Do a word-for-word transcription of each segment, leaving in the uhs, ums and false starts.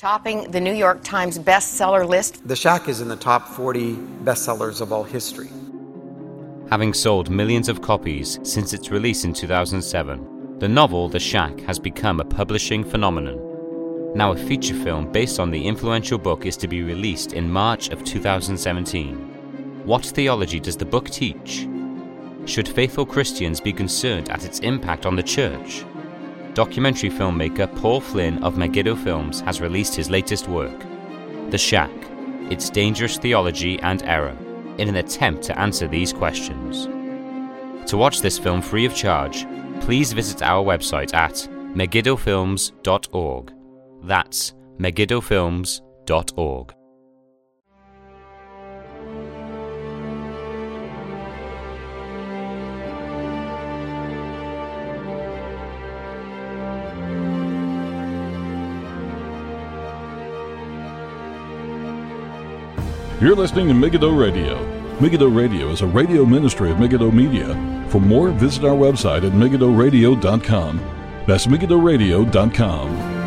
Topping the New York Times bestseller list. The Shack is in the top forty bestsellers of all history. Having sold millions of copies since its release in two thousand seven, the novel The Shack has become a publishing phenomenon. Now a feature film based on the influential book is to be released in March of two thousand seventeen. What theology does the book teach? Should faithful Christians be concerned at its impact on the church? Documentary filmmaker Paul Flynn of Megiddo Films has released his latest work, The Shack, Its Dangerous Theology and Error, in an attempt to answer these questions. To watch this film free of charge, please visit our website at megiddo films dot org. That's megiddo films dot org. You're listening to Megiddo Radio. Megiddo Radio is a radio ministry of Megiddo Media. For more, visit our website at megiddo radio dot com. That's megiddo radio dot com.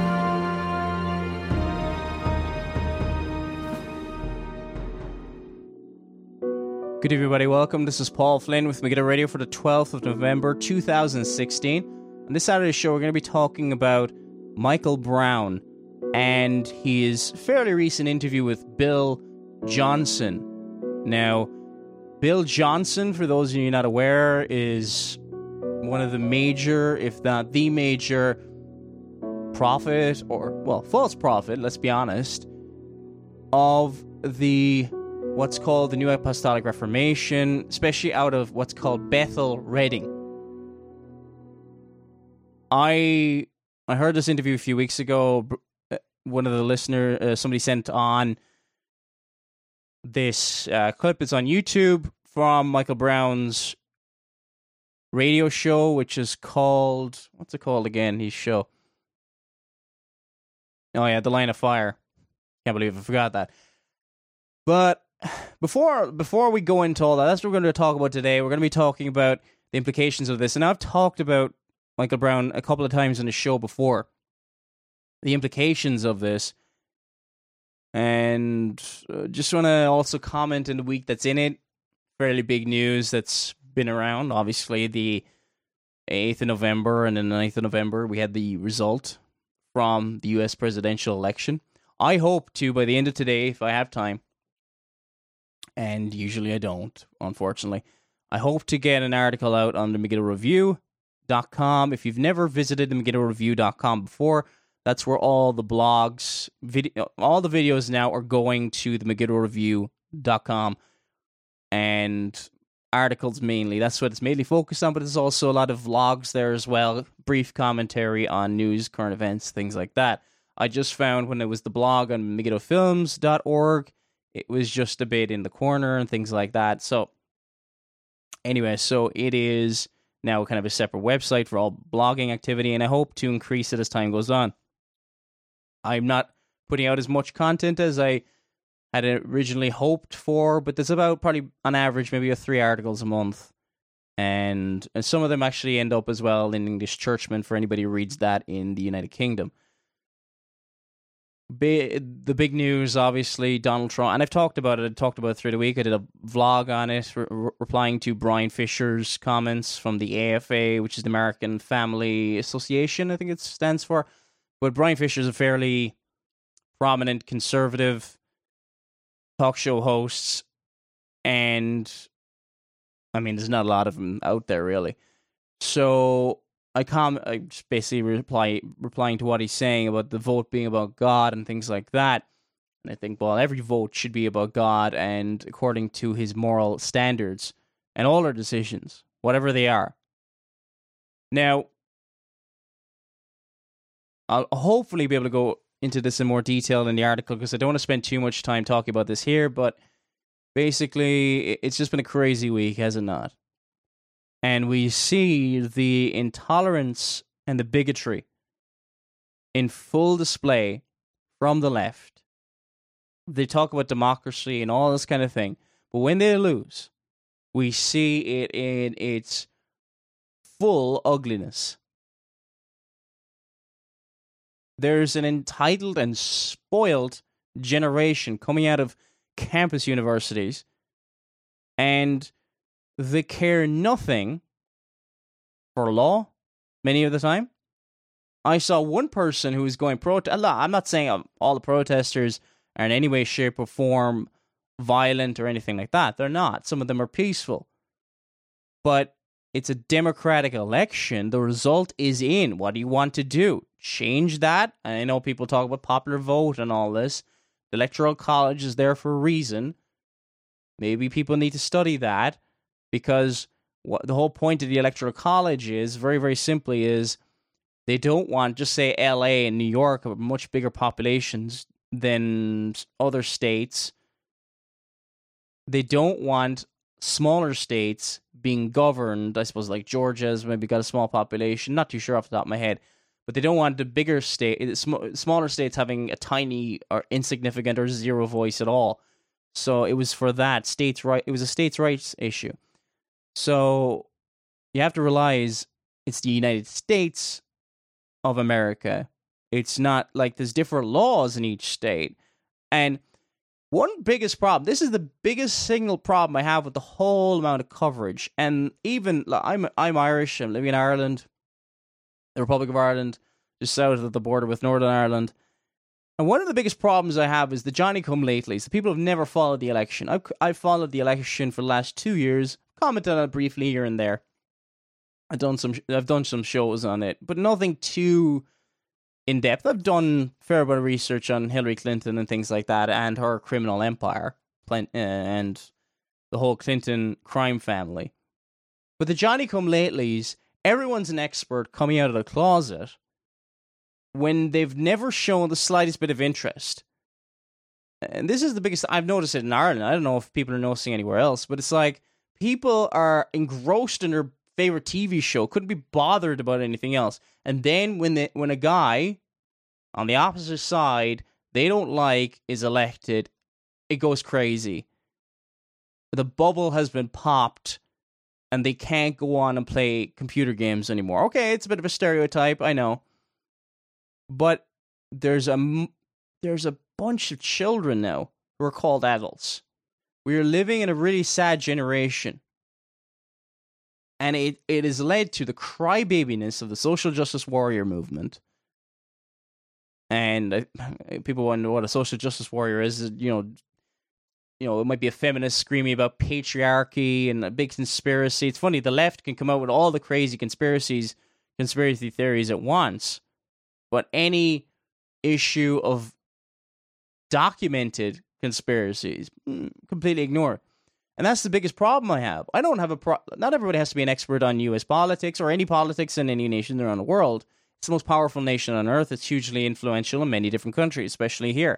Good evening, everybody. Welcome. This is Paul Flynn with Megiddo Radio for the twelfth of November, two thousand sixteen. On this Saturday's show, we're going to be talking about Michael Brown and his fairly recent interview with Bill Johnson. Now, Bill Johnson, for those of you not aware, is one of the major, if not the major, prophet, or, well, false prophet, let's be honest, of the, what's called the New Apostolic Reformation, especially out of what's called Bethel Reading. I I heard this interview a few weeks ago. One of the listeners, uh, somebody sent on this uh, clip. It's on YouTube from Michael Brown's radio show, which is called, what's it called again, his show? Oh yeah, The Line of Fire. Can't believe I forgot that. But before before we go into all that, that's what we're going to talk about today. We're going to be talking about the implications of this. And I've talked about Michael Brown a couple of times on the show before. The implications of this. And uh, just want to also comment in the week that's in it. Fairly big news that's been around. Obviously, the eighth of November and then the ninth of November, we had the result from the U S presidential election. I hope to, by the end of today, if I have time, and usually I don't, unfortunately, I hope to get an article out on the Megiddo Review dot com. If you've never visited the Megiddo Review dot com before, that's where all the blogs, video, all the videos now are going to the Megiddo Review dot com, and articles mainly. That's what it's mainly focused on, but there's also a lot of vlogs there as well, brief commentary on news, current events, things like that. I just found when it was the blog on megiddo films dot org, it was just a bit in the corner and things like that. So anyway, so it is now kind of a separate website for all blogging activity, and I hope to increase it as time goes on. I'm not putting out as much content as I had originally hoped for, but there's about probably on average maybe a three articles a month, and, and some of them actually end up as well in English Churchman for anybody who reads that in the United Kingdom. Be, the big news, obviously, Donald Trump, and I've talked about it. I talked about it through the week. I did a vlog on it, re- re- replying to Brian Fisher's comments from the A F A, which is the American Family Association, I think it stands for. But Brian Fisher is a fairly prominent conservative talk show host, and I mean, there's not a lot of them out there, really. So I com- I just basically reply replying to what he's saying about the vote being about God and things like that. And I think, well, every vote should be about God and according to his moral standards, and all our decisions, whatever they are. Now, I'll hopefully be able to go into this in more detail in the article because I don't want to spend too much time talking about this here, but basically, it's just been a crazy week, has it not? And we see the intolerance and the bigotry in full display from the left. They talk about democracy and all this kind of thing, but when they lose, we see it in its full ugliness. there's an entitled and spoiled generation coming out of campus universities, and they care nothing for law many of the time. I saw one person who was going pro. I'm not saying all the protesters are in any way, shape, or form violent or anything like that. They're not. Some of them are peaceful. But it's a democratic election. The result is in. What do you want to do? Change that? I know people talk about popular vote and all this. The Electoral College is there for a reason. Maybe people need to study that, because what the whole point of the Electoral College is, very, very simply, is they don't want, just say L A and New York have much bigger populations than other states. They don't want smaller states being governed. I suppose like Georgia's maybe got a small population, not too sure off the top of my head, but they don't want the bigger state, smaller states having a tiny or insignificant or zero voice at all. So it was for that states' right. It was a states' rights issue. So you have to realize it's the United States of America. It's not like there's different laws in each state. And one biggest problem, this is the biggest single problem I have with the whole amount of coverage. And even, I'm I'm Irish, I'm living in Ireland, the Republic of Ireland, just south of the border with Northern Ireland. And one of the biggest problems I have is the Johnny-come-latelys. The people who have never followed the election. I've, I've followed the election for the last two years, commented on it briefly here and there. I've done some I've done some shows on it, but nothing too in-depth. I've done a fair bit of research on Hillary Clinton and things like that, and her criminal empire, and the whole Clinton crime family. But the Johnny-come-latelys, everyone's an expert coming out of the closet when they've never shown the slightest bit of interest. And this is the biggest, I've noticed it in Ireland. I don't know if people are noticing anywhere else, but it's like people are engrossed in their favorite T V show, couldn't be bothered about anything else. And then when they, when a guy on the opposite side they don't like is elected, it goes crazy. The bubble has been popped, and they can't go on and play computer games anymore. Okay, it's a bit of a stereotype, I know. But there's a, there's a bunch of children now who are called adults. We are living in a really sad generation. And it, it has led to the crybabiness of the social justice warrior movement. And uh, people want to know what a social justice warrior is. You know, you know, it might be a feminist screaming about patriarchy and a big conspiracy. It's funny, the left can come out with all the crazy conspiracies, conspiracy theories at once. But any issue of documented conspiracies, completely ignore. And that's the biggest problem I have. I don't have a pro- not everybody has to be an expert on U S politics or any politics in any nation around the world. It's the most powerful nation on earth. It's hugely influential in many different countries, especially here.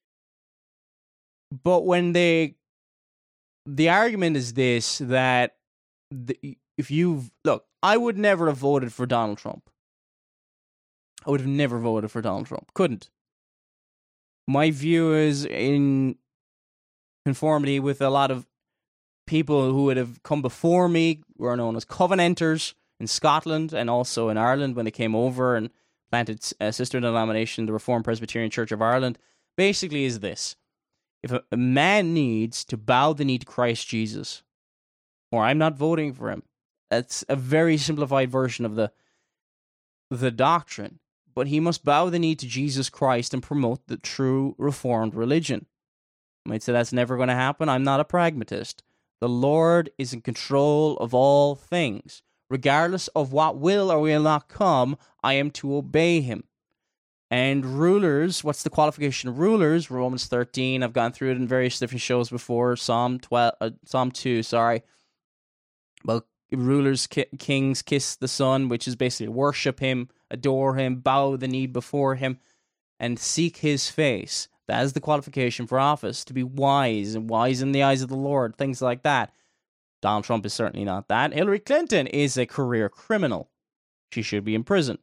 But when they, the argument is this, that the, if you look, I would never have voted for Donald Trump. I would have never voted for Donald Trump. Couldn't. My view is in conformity with a lot of people who would have come before me, who are known as Covenanters in Scotland and also in Ireland when they came over and planted a sister denomination, the Reformed Presbyterian Church of Ireland, basically is this. If a, a man needs to bow the knee to Christ Jesus, or I'm not voting for him, that's a very simplified version of the the doctrine. But he must bow the knee to Jesus Christ and promote the true Reformed religion. I might say that's never going to happen. I'm not a pragmatist. The Lord is in control of all things. Regardless of what will or will not come, I am to obey him. And rulers, what's the qualification of rulers? Romans thirteen, I've gone through it in various different shows before. Psalm twelve, uh, Psalm two, sorry. About rulers, ki- kings kiss the Son, which is basically worship him, adore him, bow the knee before him, and seek his face. That is the qualification for office, to be wise, and wise in the eyes of the Lord, things like that. Donald Trump is certainly not that. Hillary Clinton is a career criminal. She should be in prison.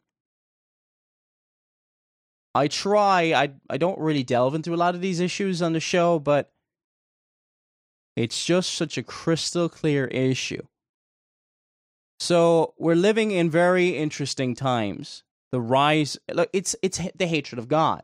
I try, I, I don't really delve into a lot of these issues on the show, but it's just such a crystal clear issue. So we're living in very interesting times. the rise. Look, it's it's the hatred of God.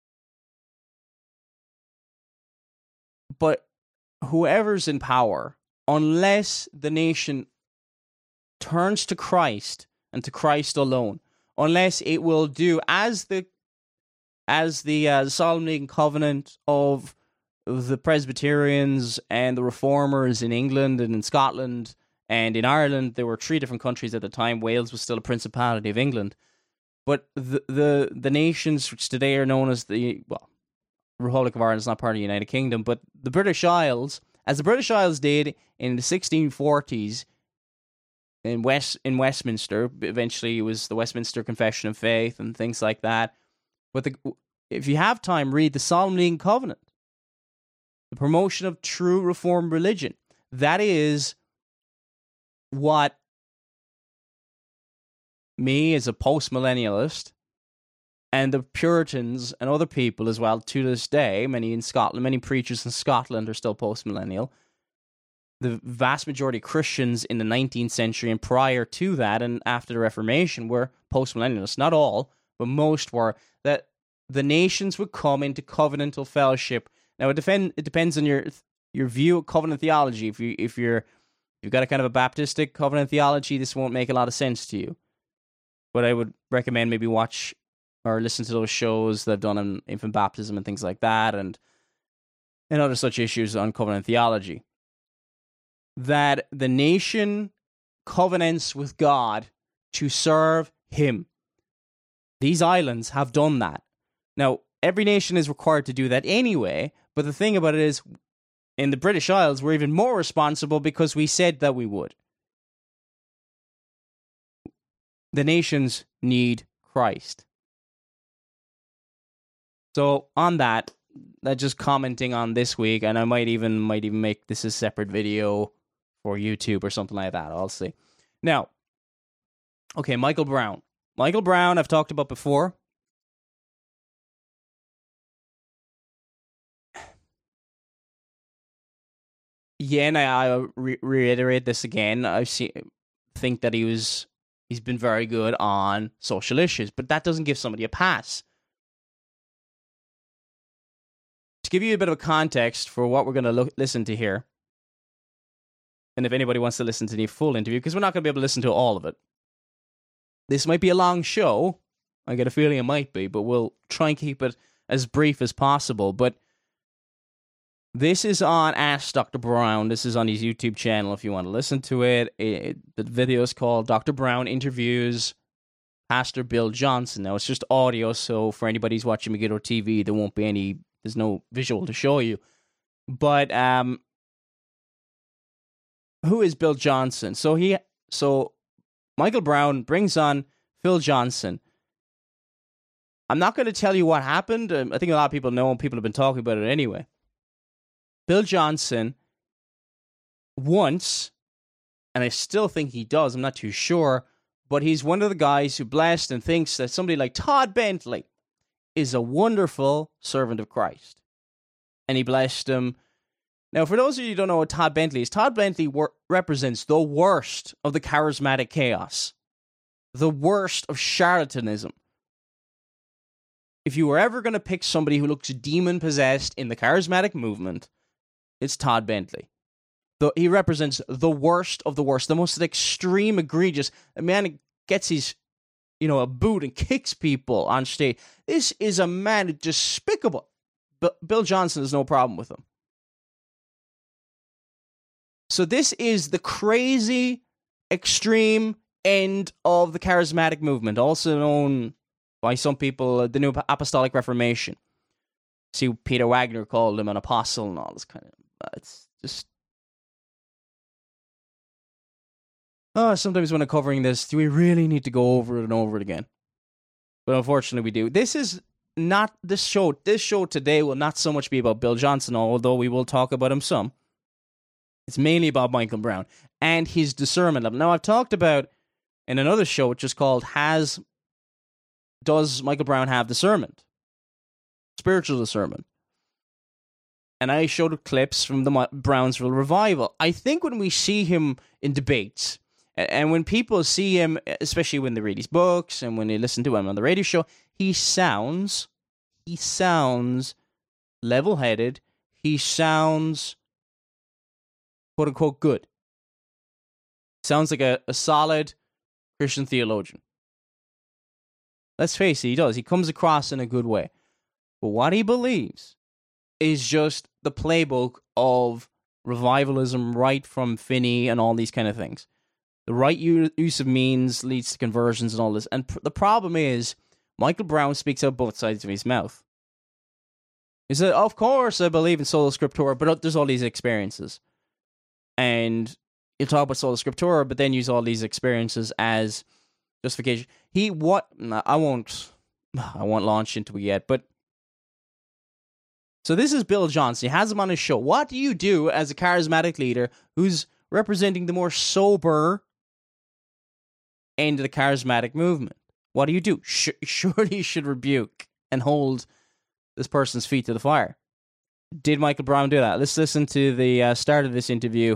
But whoever's in power, unless the nation turns to Christ and to Christ alone, unless it will do as the as the uh, Solemn League and Covenant of the Presbyterians and the Reformers in England and in Scotland and in Ireland. There were three different countries at the time. Wales was still a Principality of England. But the the, the nations which today are known as the, well, Republic of Ireland is not part of the United Kingdom, but the British Isles, as the British Isles did in the sixteen forties in West in Westminster. Eventually it was the Westminster Confession of Faith and things like that. But the, if you have time, read the Solemn League and Covenant. The promotion of true Reformed religion. That is what me, as a post-millennialist, and the Puritans and other people as well, to this day, many in Scotland, many preachers in Scotland are still post-millennial. The vast majority of Christians in the nineteenth century and prior to that and after the Reformation were post-millennialists. Not all, but most were. That the nations would come into covenantal fellowship. Now, it, defend, it depends on your your view of covenant theology. If, you, if you're, you've got a kind of a Baptistic covenant theology, this won't make a lot of sense to you. But I would recommend maybe watch or listen to those shows that I've done on infant baptism and things like that, and and other such issues on covenant theology. That the nation covenants with God to serve Him. These islands have done that. Now, every nation is required to do that anyway, but the thing about it is, in the British Isles, we're even more responsible because we said that we would. The nations need Christ. So on that, that just commenting on this week, and I might even might even make this a separate video for YouTube or something like that. I'll see. Now, okay, Michael Brown. Michael Brown, I've talked about before. Yeah, and I, I re- reiterate this again. I see, think that he was he's been very good on social issues, but that doesn't give somebody a pass. To give you a bit of a context for what we're going to look, listen to here, and if anybody wants to listen to the full interview, because we're not going to be able to listen to all of it. This might be a long show. I get a feeling it might be, but we'll try and keep it as brief as possible. But this is on Ask Doctor Brown. This is on his YouTube channel if you want to listen to it. it the video is called Doctor Brown Interviews Pastor Bill Johnson. Now, it's just audio, so for anybody who's watching Megiddo T V, there won't be any, there's no visual to show you. But, um, who is Bill Johnson? So he, so Michael Brown brings on Phil Johnson. I'm not going to tell you what happened. Um, I think a lot of people know, and people have been talking about it anyway. Bill Johnson once, and I still think he does, I'm not too sure, but he's one of the guys who blessed and thinks that somebody like Todd Bentley is a wonderful servant of Christ. And he blessed him. Now, for those of you who don't know what Todd Bentley is, Todd Bentley wor- represents the worst of the charismatic chaos. The worst of charlatanism. If you were ever going to pick somebody who looks demon-possessed in the charismatic movement, it's Todd Bentley. The, he represents the worst of the worst, the most extreme, egregious. A man gets his, you know, a boot and kicks people on stage. This is a man who's despicable. B- Bill Johnson has no problem with him. So this is the crazy, extreme end of the charismatic movement, also known by some people, uh, the New Apostolic Reformation. See, Peter Wagner called him an apostle and all this kind of... Uh, it's just... Oh, sometimes when I'm covering this, do we really need to go over it and over it again? But unfortunately we do. This is not this show. This show today will not so much be about Bill Johnson, although we will talk about him some. It's mainly about Michael Brown and his discernment level. Now, I've talked about in another show, which is called Has... Does Michael Brown have discernment? Spiritual discernment. And I showed clips from the Brownsville revival. I think when we see him in debates, And when people see him, especially when they read his books and when they listen to him on the radio show, he sounds, he sounds level-headed. He sounds, quote-unquote, good. Sounds like a, a solid Christian theologian. Let's face it, he does. He comes across in a good way. But what he believes is just the playbook of revivalism right from Finney and all these kind of things. The right use of means leads to conversions and all this. And pr- the problem is, Michael Brown speaks out both sides of his mouth. He said, of course I believe in sola scriptura, but there's all these experiences. And you'll talk about sola scriptura, but then use all these experiences as justification. He, what, I won't, I won't launch into it yet, but so this is Bill Johnson. He has him on his show. What do you do as a charismatic leader who's representing the more sober end of the charismatic movement? What do you do? Sh- surely you should rebuke and hold this person's feet to the fire. Did Michael Brown do that? Let's listen to the uh, start of this interview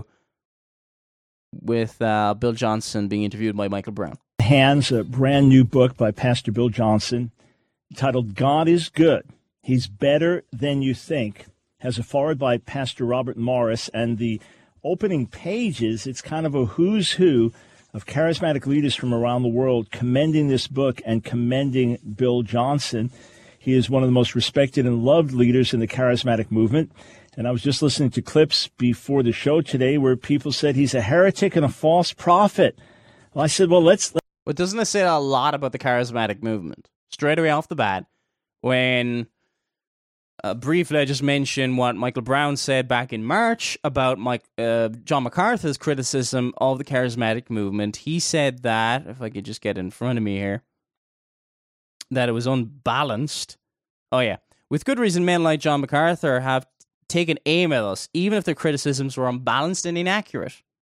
with uh, Bill Johnson being interviewed by Michael Brown. Hands, a brand new book by Pastor Bill Johnson titled God is Good. He's Better Than You Think, has a foreword by Pastor Robert Morris, and the opening pages, it's kind of a who's who of charismatic leaders from around the world commending this book and commending Bill Johnson. He is one of the most respected and loved leaders in the charismatic movement. And I was just listening to clips before the show today where people said he's a heretic and a false prophet. Well, I said, well, let's... But doesn't it say a lot about the charismatic movement? Straight away off the bat, when... Uh, briefly, I just mentioned what Michael Brown said back in March about Mike, uh, John MacArthur's criticism of the charismatic movement. He said that, if I could just get in front of me here, that it was unbalanced. Oh yeah. With good reason, men like John MacArthur have taken aim at us, even if their criticisms were unbalanced and inaccurate.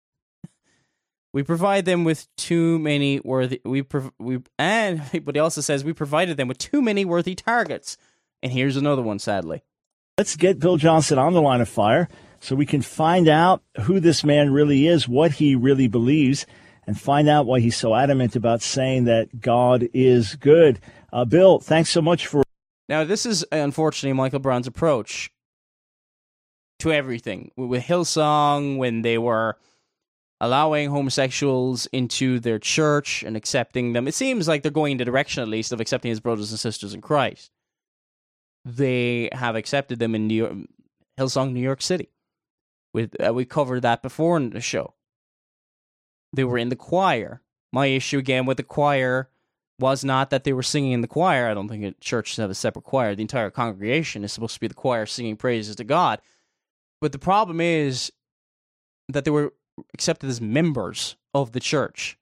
We provide them with too many worthy... We prov- we and But he also says we provided them with too many worthy targets. And here's another one, sadly. Let's get Bill Johnson on the line of fire so we can find out who this man really is, what he really believes, and find out why he's so adamant about saying that God is good. Uh, Bill, thanks so much for... Now, this is, unfortunately, Michael Brown's approach to everything. With Hillsong, when they were allowing homosexuals into their church and accepting them, it seems like they're going in the direction, at least, of accepting his brothers and sisters in Christ. They have accepted them in New York, Hillsong, New York City. With uh, we covered that before in the show. They were in the choir. My issue again with the choir was not that they were singing in the choir. I don't think a church should have a separate choir. The entire congregation is supposed to be the choir singing praises to God. But the problem is that they were accepted as members of the church.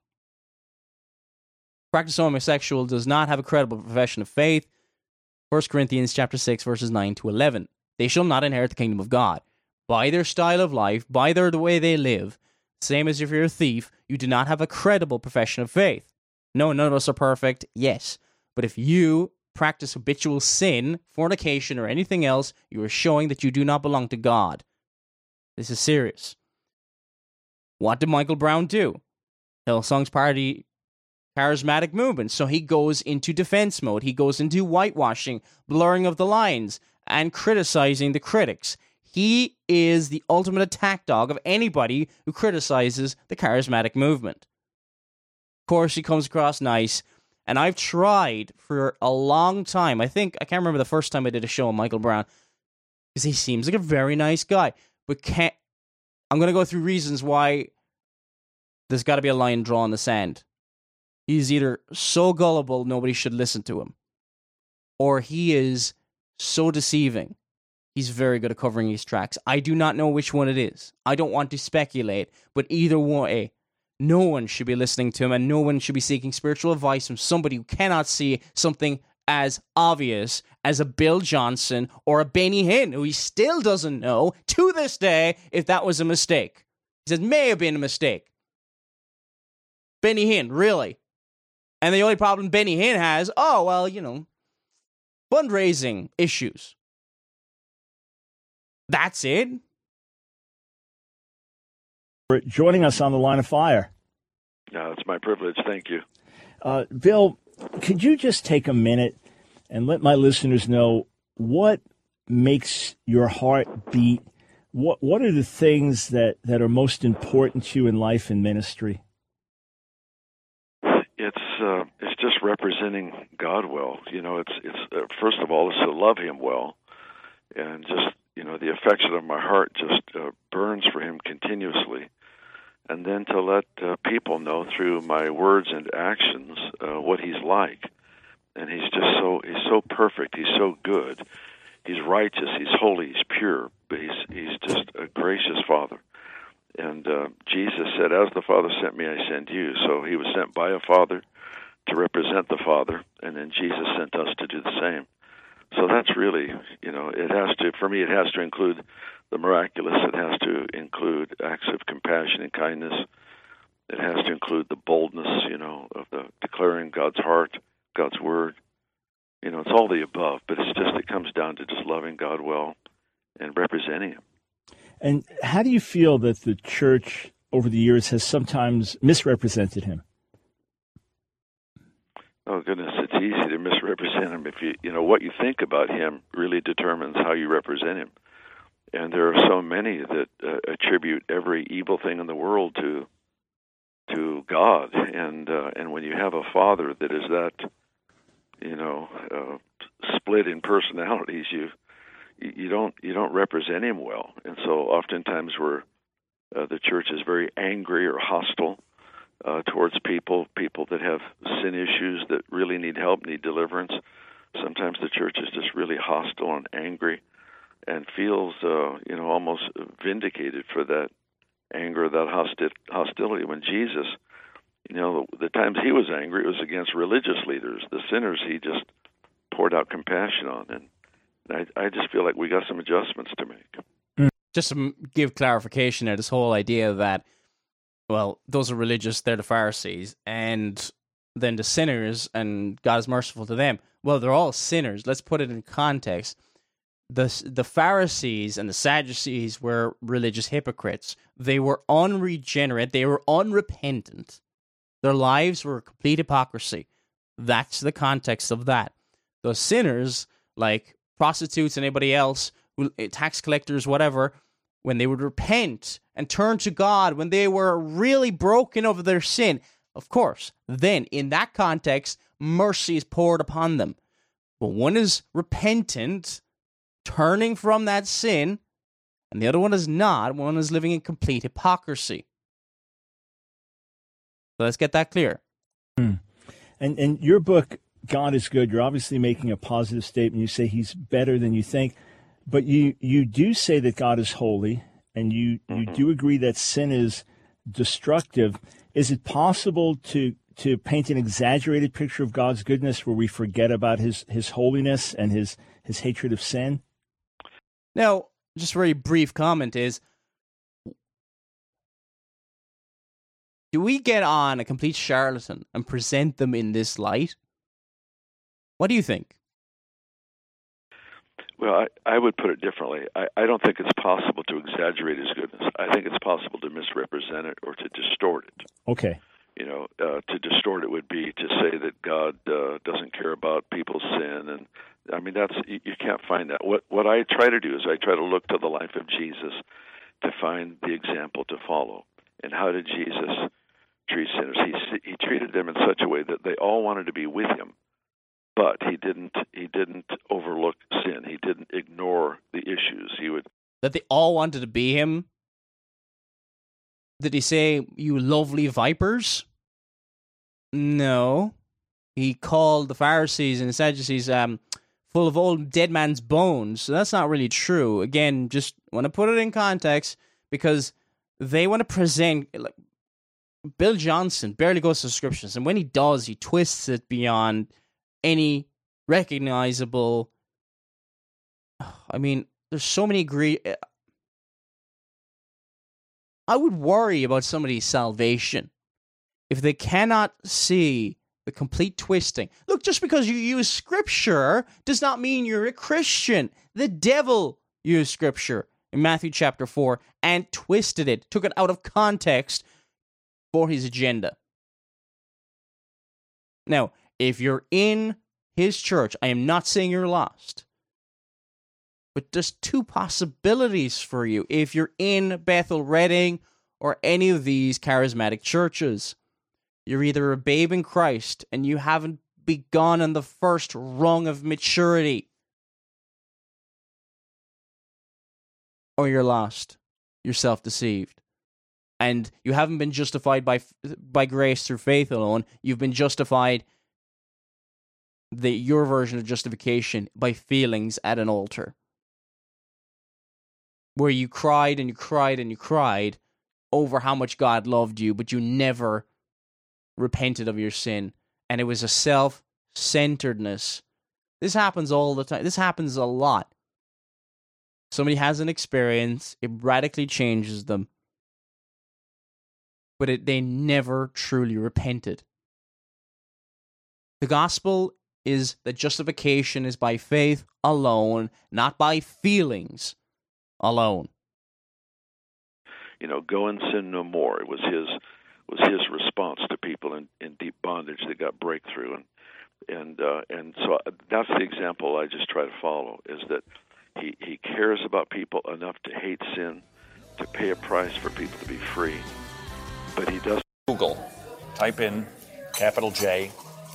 Practice homosexual does not have a credible profession of faith. First Corinthians chapter six, verses nine to eleven. They shall not inherit the kingdom of God. By their style of life, by their the way they live, same as if you're a thief, you do not have a credible profession of faith. No, none of us are perfect, yes. But if you practice habitual sin, fornication, or anything else, you are showing that you do not belong to God. This is serious. What did Michael Brown do? Hillsong's party... charismatic movement. So he goes into defense mode. He goes into whitewashing, blurring of the lines, and criticizing the critics. He is the ultimate attack dog of anybody who criticizes the charismatic movement. Of course, he comes across nice, and I've tried for a long time. I think, I can't remember the first time I did a show on Michael Brown, because he seems like a very nice guy. But can't, I'm going to go through reasons why there's got to be a line drawn in the sand. He's either so gullible nobody should listen to him, or he is so deceiving. He's very good at covering his tracks. I do not know which one it is. I don't want to speculate, but either way, no one should be listening to him, and no one should be seeking spiritual advice from somebody who cannot see something as obvious as a Bill Johnson or a Benny Hinn, who he still doesn't know to this day if that was a mistake. He says, may have been a mistake. Benny Hinn, really? And the only problem Benny Hinn has, oh, well, you know, fundraising issues. That's it. For joining us on the line of fire. No, it's my privilege. Thank you. Uh, Bill, could you just take a minute and let my listeners know what makes your heart beat? What What are the things that, that are most important to you in life and ministry? It's uh, it's just representing God well. You know, it's it's uh, first of all, it's to love Him well, and just you know, the affection of my heart just uh, burns for Him continuously, and then to let uh, people know through my words and actions uh, what He's like, and He's just so He's so perfect. He's so good. He's righteous. He's holy. He's pure. But He's He's just a gracious Father. And uh, Jesus said, "As the Father sent me, I send you." So He was sent by a Father to represent the Father, and then Jesus sent us to do the same. So that's really, you know, it has to, for me, it has to include the miraculous. It has to include acts of compassion and kindness. It has to include the boldness, you know, of the declaring God's heart, God's word. You know, it's all the above, but it's just, it comes down to just loving God well and representing Him. And how do you feel that the church over the years has sometimes misrepresented Him? Oh, goodness, it's easy to misrepresent Him. If you, you know, what you think about Him really determines how you represent Him. And there are so many that uh, attribute every evil thing in the world to to God. And uh, and when you have a Father that is that, you know, uh, split in personalities, you you don't you don't represent Him well. And so oftentimes we're uh, the church is very angry or hostile Uh, towards people, people that have sin issues that really need help, need deliverance. Sometimes the church is just really hostile and angry and feels, uh, you know, almost vindicated for that anger, that hosti- hostility. When Jesus, you know, the, the times He was angry, it was against religious leaders. The sinners He just poured out compassion on. And I, I just feel like we got some adjustments to make. Just to give clarification there, this whole idea that, well, those are religious, they're the Pharisees, and then the sinners, and God is merciful to them. Well, they're all sinners. Let's put it in context. The, the Pharisees and the Sadducees were religious hypocrites. They were unregenerate. They were unrepentant. Their lives were complete hypocrisy. That's the context of that. The sinners, like prostitutes and anybody else, tax collectors, whatever, when they would repent and turn to God, when they were really broken over their sin, of course, then in that context, mercy is poured upon them. But one is repentant, turning from that sin, and the other one is not. One is living in complete hypocrisy. So let's get that clear. Hmm. And and your book, God is Good, you're obviously making a positive statement. You say He's better than you think. But you, you do say that God is holy, and you, mm-hmm. you do agree that sin is destructive. Is it possible to to paint an exaggerated picture of God's goodness where we forget about His, his holiness and His, his hatred of sin? Now, just a very brief comment is, do we get on a complete charlatan and present them in this light? What do you think? Well, I, I would put it differently. I, I don't think it's possible to exaggerate His goodness. I think it's possible to misrepresent it or to distort it. Okay. You know, uh, to distort it would be to say that God uh, doesn't care about people's sin, and I mean that's you, you can't find that. What what I try to do is I try to look to the life of Jesus to find the example to follow. And how did Jesus treat sinners? He he treated them in such a way that they all wanted to be with Him. But he didn't. He didn't overlook sin. He didn't ignore the issues. He would. That they all wanted to be Him. Did He say, "You lovely vipers"? No. He called the Pharisees and the Sadducees um, full of old dead man's bones. So that's not really true. Again, just want to put it in context because they want to present. Like, Bill Johnson barely goes to scriptures, and when he does, he twists it beyond any recognizable. I mean, there's so many great. I would worry about somebody's salvation if they cannot see the complete twisting. Look, just because you use scripture does not mean you're a Christian. The devil used scripture in Matthew chapter four and twisted it, took it out of context for his agenda. Now, if you're in his church, I am not saying you're lost. But there's two possibilities for you if you're in Bethel Redding or any of these charismatic churches. You're either a babe in Christ and you haven't begun on the first rung of maturity, or you're lost. You're self-deceived. And you haven't been justified by by grace through faith alone. You've been justified, the your version of justification, by feelings at an altar, where you cried and you cried and you cried over how much God loved you, but you never repented of your sin. And it was a self-centeredness. This happens all the time. This happens a lot. Somebody has an experience, it radically changes them, but it, they never truly repented. The gospel is that justification is by faith alone, not by feelings alone. You know, go and sin no more. It was his was his response to people in, in deep bondage that got breakthrough, and and uh, and so that's the example I just try to follow. Is that he he cares about people enough to hate sin, to pay a price for people to be free, but he doesn't. Google, type in capital J.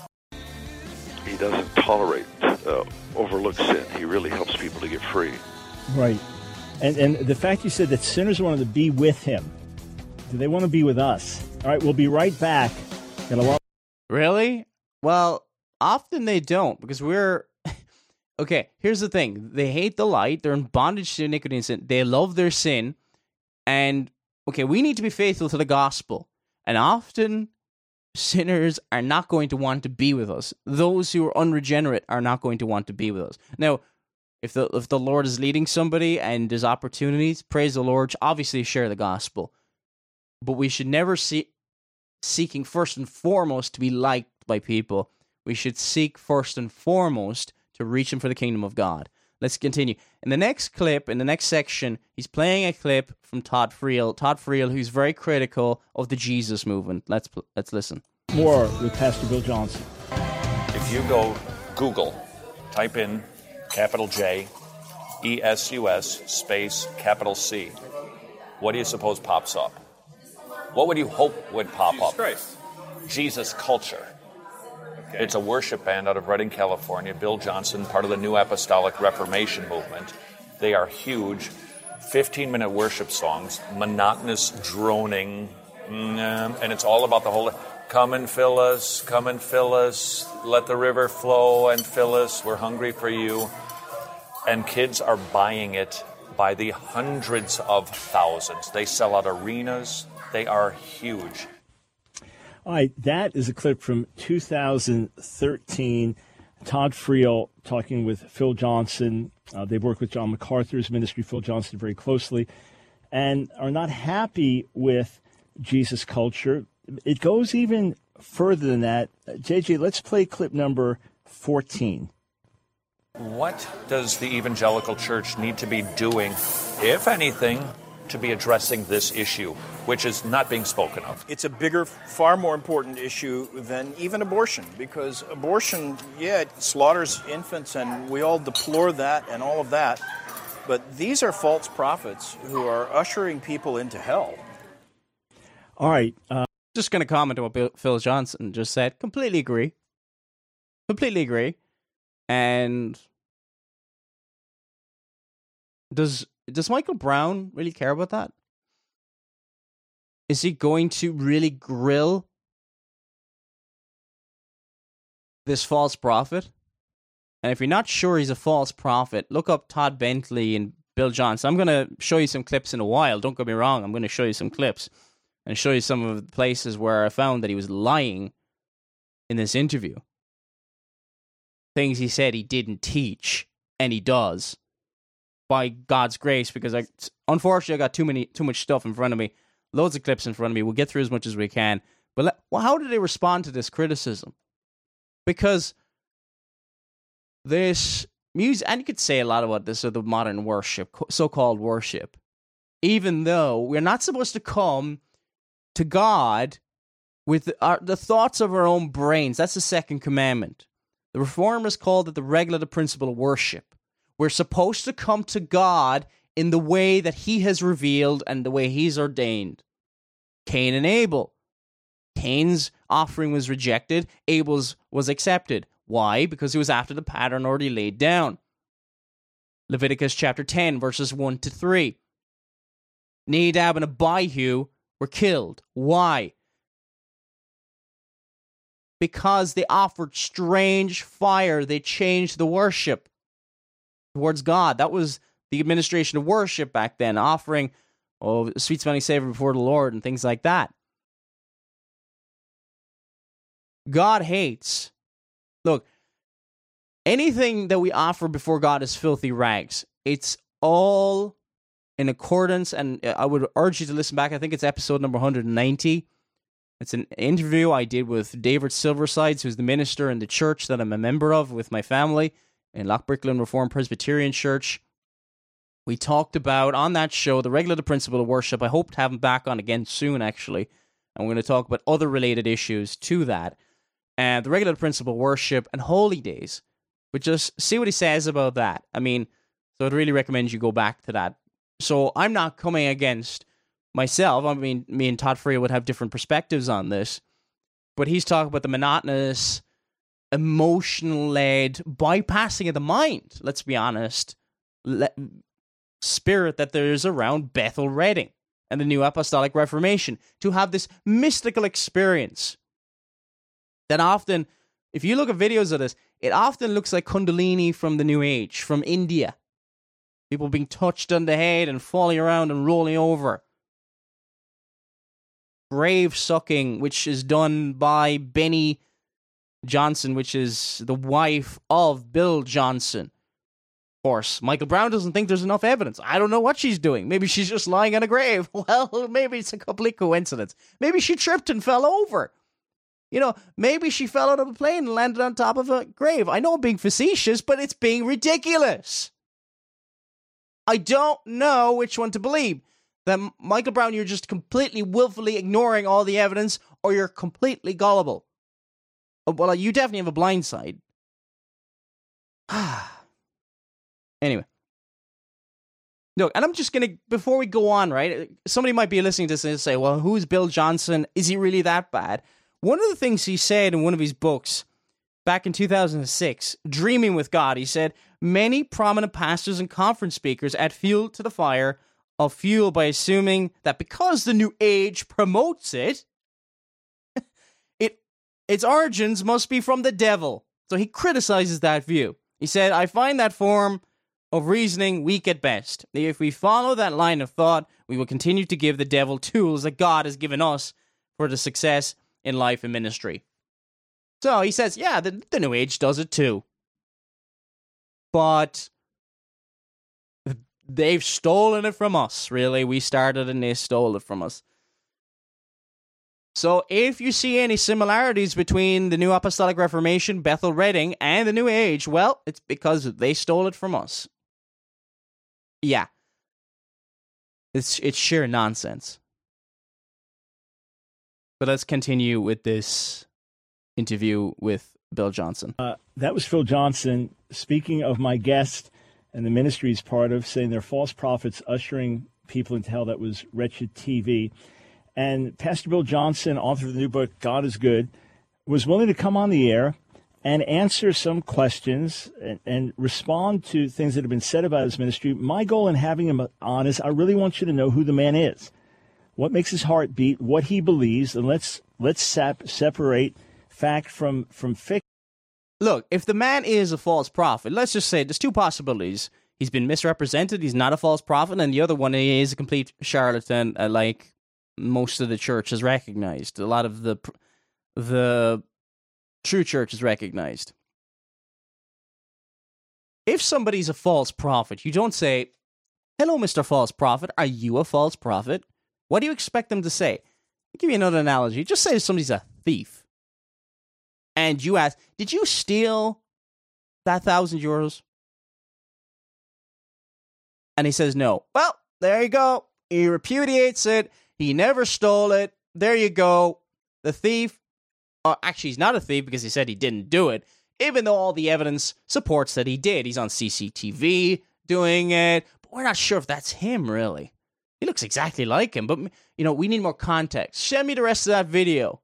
He doesn't tolerate uh, overlooked sin. He really helps people to get free. Right. And and the fact you said that sinners wanted to be with him, do they want to be with us? All right, we'll be right back. In a lot. Really? Well, often they don't, because we're... Okay, here's the thing. They hate the light. They're in bondage to iniquity and sin. They love their sin. And, okay, we need to be faithful to the gospel. And often, sinners are not going to want to be with us. Those who are unregenerate are not going to want to be with us. Now, if the if the Lord is leading somebody and there's opportunities, praise the Lord, obviously share the gospel. But we should never see seeking first and foremost to be liked by people. We should seek first and foremost to reach them for the kingdom of God. Let's continue. In the next clip, in the next section, he's playing a clip from Todd Friel. Todd Friel, who's very critical of the Jesus movement. Let's let's listen. More with Pastor Bill Johnson. If you go Google, type in capital J, E S U S, space, capital C, what do you suppose pops up? What would you hope would pop Jesus up? Christ. Jesus Culture. Okay. It's a worship band out of Redding, California. Bill Johnson, part of the New Apostolic Reformation movement. They are huge. fifteen-minute worship songs, monotonous droning, and it's all about the whole, come and fill us, come and fill us, let the river flow and fill us, we're hungry for you. And kids are buying it by the hundreds of thousands. They sell out arenas. They are huge. All right, that is a clip from two thousand thirteen. Todd Friel talking with Phil Johnson. Uh, they've worked with John MacArthur's ministry, Phil Johnson, very closely, and are not happy with Jesus Culture. It goes even further than that. J J, let's play clip number fourteen. What does the evangelical church need to be doing, if anything, to be addressing this issue, which is not being spoken of? It's a bigger, far more important issue than even abortion, because abortion, yeah, it slaughters infants, and we all deplore that and all of that. But these are false prophets who are ushering people into hell. All right. Uh, Just going to comment on what Bill, Phil Johnson just said. Completely agree. Completely agree. And does does Michael Brown really care about that? Is he going to really grill this false prophet? And if you're not sure he's a false prophet, look up Todd Bentley and Bill Johnson. I'm going to show you some clips in a while. Don't get me wrong. I'm going to show you some clips and show you some of the places where I found that he was lying in this interview. Things he said he didn't teach, and he does, by God's grace, because I, unfortunately I got too many, too much stuff in front of me, loads of clips in front of me. We'll get through as much as we can. But let, well, how did they respond to this criticism? Because this music, and you could say a lot about this of the modern worship, so-called worship, even though we're not supposed to come to God with our, the thoughts of our own brains. That's the second commandment. The Reformers called it the regulative principle of worship. We're supposed to come to God in the way that he has revealed and the way he's ordained. Cain and Abel. Cain's offering was rejected. Abel's was accepted. Why? Because it was after the pattern already laid down. Leviticus chapter ten, verses one to three. Nadab and Abihu were killed. Why? Because they offered strange fire. They changed the worship towards God. That was the administration of worship back then, offering oh, sweet-smelling savor before the Lord and things like that. God hates. Look, anything that we offer before God is filthy rags. It's all in accordance, and I would urge you to listen back. I think it's episode number one hundred ninety. It's an interview I did with David Silversides, who's the minister in the church that I'm a member of with my family in Lochbricklin Reformed Presbyterian Church. We talked about, on that show, the regulative principle of worship. I hope to have him back on again soon, actually. And we're going to talk about other related issues to that. And the regulative principle of worship and holy days. But just see what he says about that. I mean, so I'd really recommend you go back to that. So I'm not coming against myself. I mean, me and Todd Freya would have different perspectives on this. But he's talking about the monotonous, emotional-led, bypassing of the mind, let's be honest, le- spirit that there is around Bethel Reading and the New Apostolic Reformation. To have this mystical experience that often, if you look at videos of this, it often looks like Kundalini from the New Age, from India. People being touched on the head and falling around and rolling over. Grave sucking, which is done by Benny Johnson, which is the wife of Bill Johnson. Of course, Michael Brown doesn't think there's enough evidence. I don't know what she's doing. Maybe she's just lying on a grave. Well, maybe it's a complete coincidence. Maybe she tripped and fell over. You know, maybe she fell out of a plane and landed on top of a grave. I know I'm being facetious, but it's being ridiculous. I don't know which one to believe. That Michael Brown, you're just completely willfully ignoring all the evidence, or you're completely gullible. Well, you definitely have a blind side. Anyway. Look, and I'm just going to, before we go on, right, somebody might be listening to this and say, well, who's Bill Johnson? Is he really that bad? One of the things he said in one of his books back in two thousand six, Dreaming with God, he said, many prominent pastors and conference speakers add fuel to the fire of fuel by assuming that because the New Age promotes it, it its origins must be from the devil. So he criticizes that view. He said, I find that form of reasoning weak at best. If we follow that line of thought, we will continue to give the devil tools that God has given us for the success in life and ministry. So he says, yeah, the, the New Age does it too. But they've stolen it from us, really. We started and they stole it from us. So if you see any similarities between the New Apostolic Reformation, Bethel Reading, and the New Age, well, it's because they stole it from us. Yeah. It's it's sheer nonsense. But let's continue with this interview with Bill Johnson. Uh, that was Phil Johnson speaking of my guest and the ministry he's part of, saying they're false prophets ushering people into hell. That was Wretched T V. And Pastor Bill Johnson, author of the new book, God is Good, was willing to come on the air and answer some questions and, and respond to things that have been said about his ministry. My goal in having him on is I really want you to know who the man is, what makes his heart beat, what he believes, and let's let's sap, separate fact from, from fiction. Look, if the man is a false prophet, let's just say there's two possibilities. He's been misrepresented, he's not a false prophet, and the other one is a complete charlatan, uh, like most of the church has recognized. A lot of the the true church has recognized. If somebody's a false prophet, you don't say, hello, Mister False Prophet, are you a false prophet? What do you expect them to say? I'll give you another analogy. Just say somebody's a thief. And you ask, did you steal that thousand euros? And he says no. Well, there you go. He repudiates it. He never stole it. There you go. the thief, uh, actually he's not a thief because he said he didn't do it, even though all the evidence supports that he did. He's on C C T V doing it, but we're not sure if that's him, really. He looks exactly like him, but, you know, we need more context. Send me the rest of that video.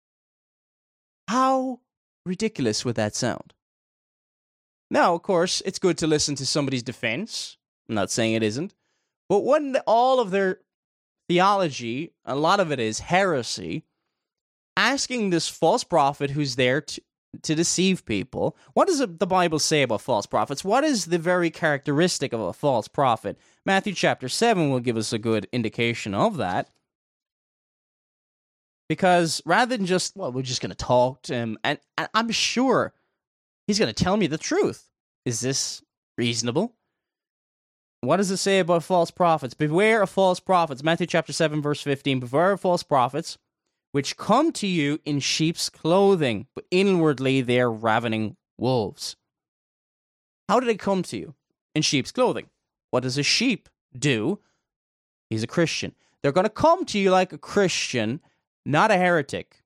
How ridiculous would that sound? Now, of course, it's good to listen to somebody's defense. I'm not saying it isn't. But when all of their theology, a lot of it is heresy, asking this false prophet who's there to, to deceive people, what does the Bible say about false prophets? What is the very characteristic of a false prophet? Matthew chapter seven will give us a good indication of that. Because rather than just, well, we're just going to talk to him, and, and I'm sure he's going to tell me the truth. Is this reasonable? What does it say about false prophets? Beware of false prophets. Matthew chapter seven, verse fifteen. Beware of false prophets, which come to you in sheep's clothing, but inwardly they are ravening wolves. How do they come to you? In sheep's clothing. What does a sheep do? He's a Christian. They're going to come to you like a Christian, not a heretic.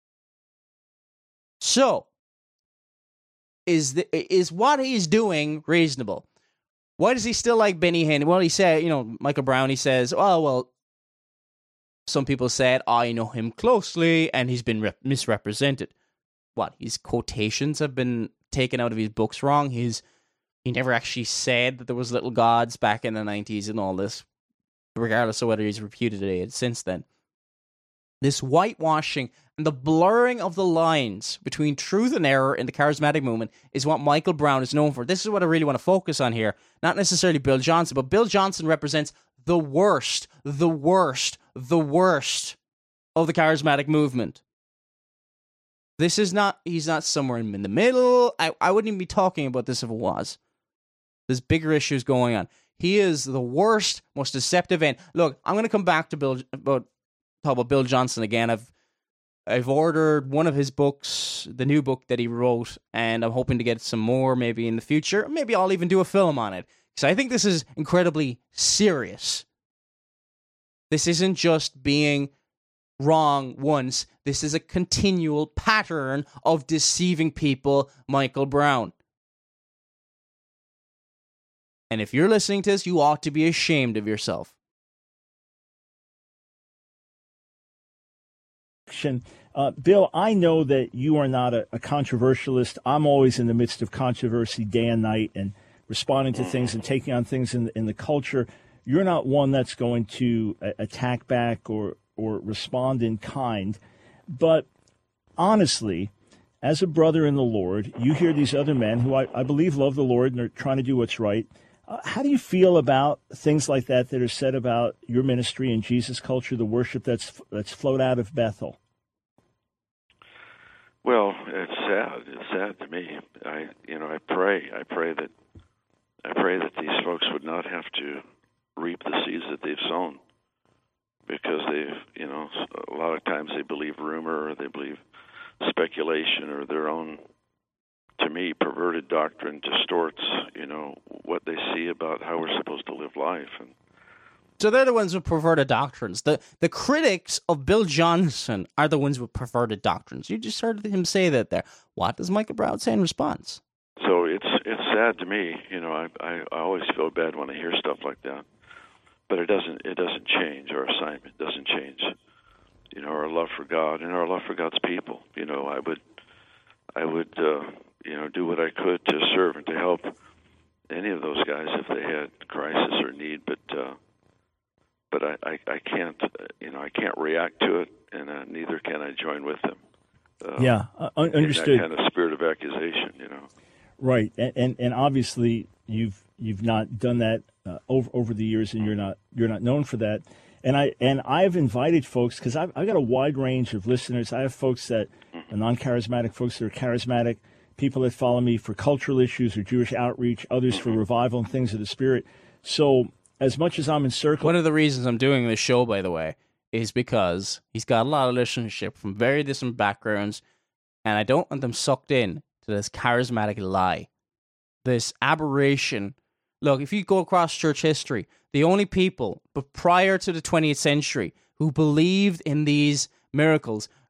So, is the, is what he's doing reasonable? Why does he still like Benny Hinn? Well, he said, you know, Michael Brown, he says, oh, well, some people said, I know him closely, and he's been rep- misrepresented. What, his quotations have been taken out of his books wrong? His, he never actually said that there was little gods back in the nineties and all this, regardless of whether he's reputed it since then. This whitewashing and the blurring of the lines between truth and error in the charismatic movement is what Michael Brown is known for. This is what I really want to focus on here. Not necessarily Bill Johnson, but Bill Johnson represents the worst, the worst, the worst of the charismatic movement. This is not, he's not somewhere in the middle. I, I wouldn't even be talking about this if it was. There's bigger issues going on. He is the worst, most deceptive end. Look, I'm going to come back to Bill, about talk about Bill Johnson again. I've I've ordered one of his books, the new book that he wrote, and I'm hoping to get some more maybe in the future. Maybe I'll even do a film on it, because I think this is incredibly serious. This isn't just being wrong once. This is a continual pattern of deceiving people, Michael Brown. And if you're listening to this, you ought to be ashamed of yourself. Uh, Bill, I know that you are not a, a controversialist. I'm always in the midst of controversy day and night and responding to things and taking on things in, in the culture. You're not one that's going to uh, attack back or, or respond in kind. But honestly, as a brother in the Lord, you hear these other men who I, I believe love the Lord and are trying to do what's right. Uh, how do you feel about things like that that are said about your ministry and Jesus culture, the worship that's that's flowed out of Bethel? Well, it's sad. It's sad to me. I, you know, I pray. I pray that I pray that these folks would not have to reap the seeds that they've sown, because they've, you know, a lot of times they believe rumor or they believe speculation or their own, to me, perverted doctrine distorts, you know, what they see about how we're supposed to live life. And so they're the ones with perverted doctrines. The the critics of Bill Johnson are the ones with perverted doctrines. You just heard him say that there. What does Michael Brown say in response? So it's it's sad to me. You know, I, I I always feel bad when I hear stuff like that. But it doesn't it doesn't change our assignment. It doesn't change, you know, our love for God and our love for God's people. You know, I would I would uh, you know, do what I could to serve and to help any of those guys if they had crisis or need, but uh, but I, I, I can't you know I can't react to it, and uh, neither can I join with them. Uh, yeah, uh, understood. In that kind of spirit of accusation, you know. Right, and and, and obviously you've you've not done that uh, over over the years, and you're not you're not known for that. And I and I've invited folks, because I've I've got a wide range of listeners. I have folks that are non-charismatic, folks that are charismatic, people that follow me for cultural issues or Jewish outreach, others for revival and things of the Spirit. So as much as I'm in circle... One of the reasons I'm doing this show, by the way, is because he's got a lot of listenership from very different backgrounds, and I don't want them sucked in to this charismatic lie, this aberration. Look, if you go across church history, the only people, but prior to the twentieth century, who believed in these miracles,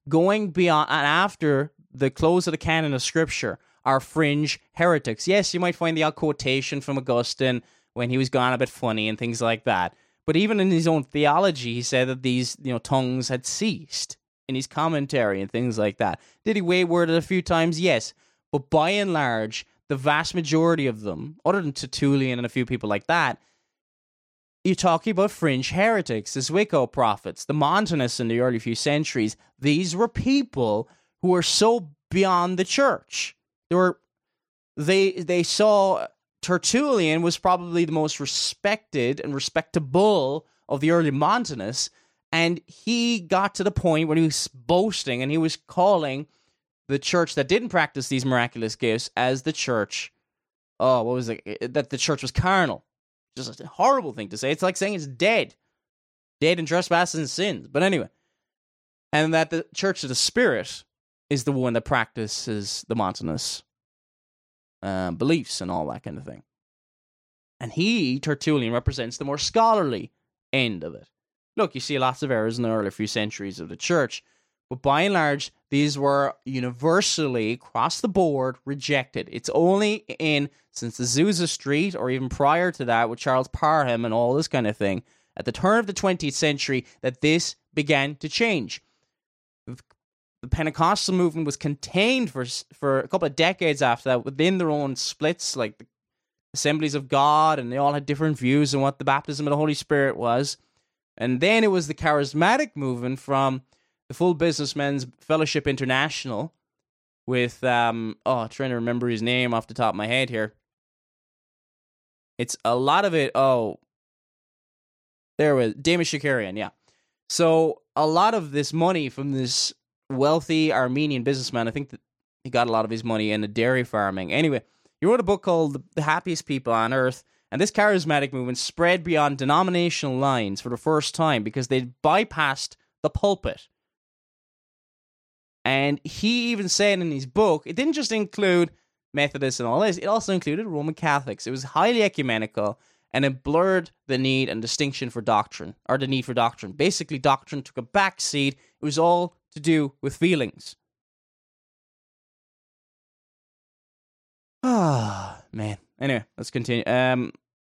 going beyond and after the close of the canon of Scripture are fringe heretics. Yes, you might find the odd quotation from Augustine when he was gone a bit funny and things like that. But even in his own theology, he said that these, you know, tongues had ceased in his commentary and things like that. Did he wayward it a few times? Yes. But by and large, the vast majority of them, other than Tertullian and a few people like that, you're talking about fringe heretics, the Zwickau prophets, the Montanists in the early few centuries. These were people who were so beyond the church. They were, they they saw Tertullian was probably the most respected and respectable of the early Montanists, and he got to the point where he was boasting and he was calling the church that didn't practice these miraculous gifts as the church. Oh, what was it? That the church was carnal. Just a horrible thing to say. It's like saying it's dead. Dead in trespasses and sins. But anyway. And that the church of the Spirit is the one that practices the Montanist um, beliefs and all that kind of thing. And he, Tertullian, represents the more scholarly end of it. Look, you see lots of errors in the early few centuries of the church, but by and large, these were universally, across the board, rejected. It's only in, since Azusa Street, or even prior to that, with Charles Parham and all this kind of thing, at the turn of the twentieth century, that this began to change. The Pentecostal movement was contained for for a couple of decades after that within their own splits, like the Assemblies of God, and they all had different views on what the baptism of the Holy Spirit was. And then it was the charismatic movement from the Full Businessmen's Fellowship International with, um, oh, I'm trying to remember his name off the top of my head here. It's a lot of it, oh, there was, Damish Shakarian, yeah. So a lot of this money from this wealthy Armenian businessman, I think that he got a lot of his money in the dairy farming. Anyway, he wrote a book called The Happiest People on Earth, and this charismatic movement spread beyond denominational lines for the first time because they bypassed the pulpit. And he even said in his book, it didn't just include Methodists and all this, it also included Roman Catholics. It was highly ecumenical, and it blurred the need and distinction for doctrine, or the need for doctrine. Basically, doctrine took a back seat. It was all to do with feelings. Ah, man. Anyway, let's continue. Um,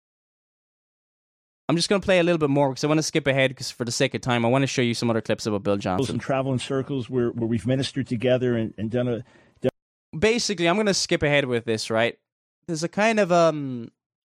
I'm just going to play a little bit more because I want to skip ahead because for the sake of time, I want to show you some other clips about Bill Johnson. And travel in circles where, where we've ministered together and, and done a... Done... Basically, I'm going to skip ahead with this, right? There's a kind of, um...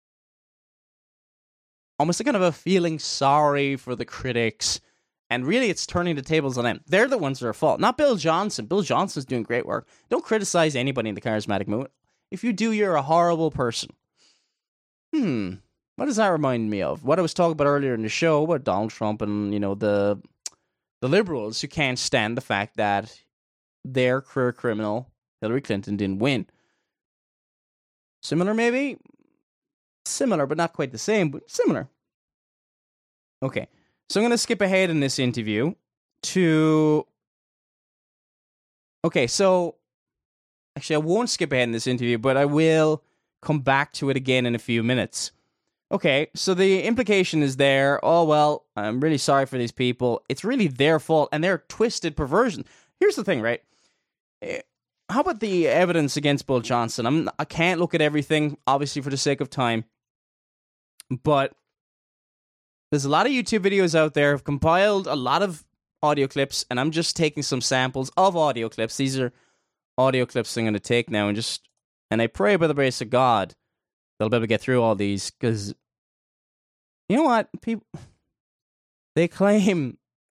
almost a kind of a feeling sorry for the critics, and really it's turning the tables on them. They're the ones that are at fault, not Bill Johnson. Bill Johnson's doing great work. Don't criticize anybody in the charismatic movement. If you do, you're a horrible person. Hmm... What does that remind me of? What I was talking about earlier in the show about Donald Trump and, you know, the the liberals who can't stand the fact that their career criminal, Hillary Clinton, didn't win. Similar, maybe? Similar, but not quite the same, but similar. Okay, so I'm going to skip ahead in this interview to... Okay, so... Actually, I won't skip ahead in this interview, but I will come back to it again in a few minutes. Okay, so the implication is there, oh, well, I'm really sorry for these people. It's really their fault, and they're twisted perversion. Here's the thing, right? How about the evidence against Bill Johnson? I'm, I can't look at everything, obviously, for the sake of time, but there's a lot of YouTube videos out there. I've compiled a lot of audio clips, and I'm just taking some samples of audio clips. These are audio clips I'm going to take now, and just, and I pray by the grace of God they'll be able to get through all these, because you know what? People, they claim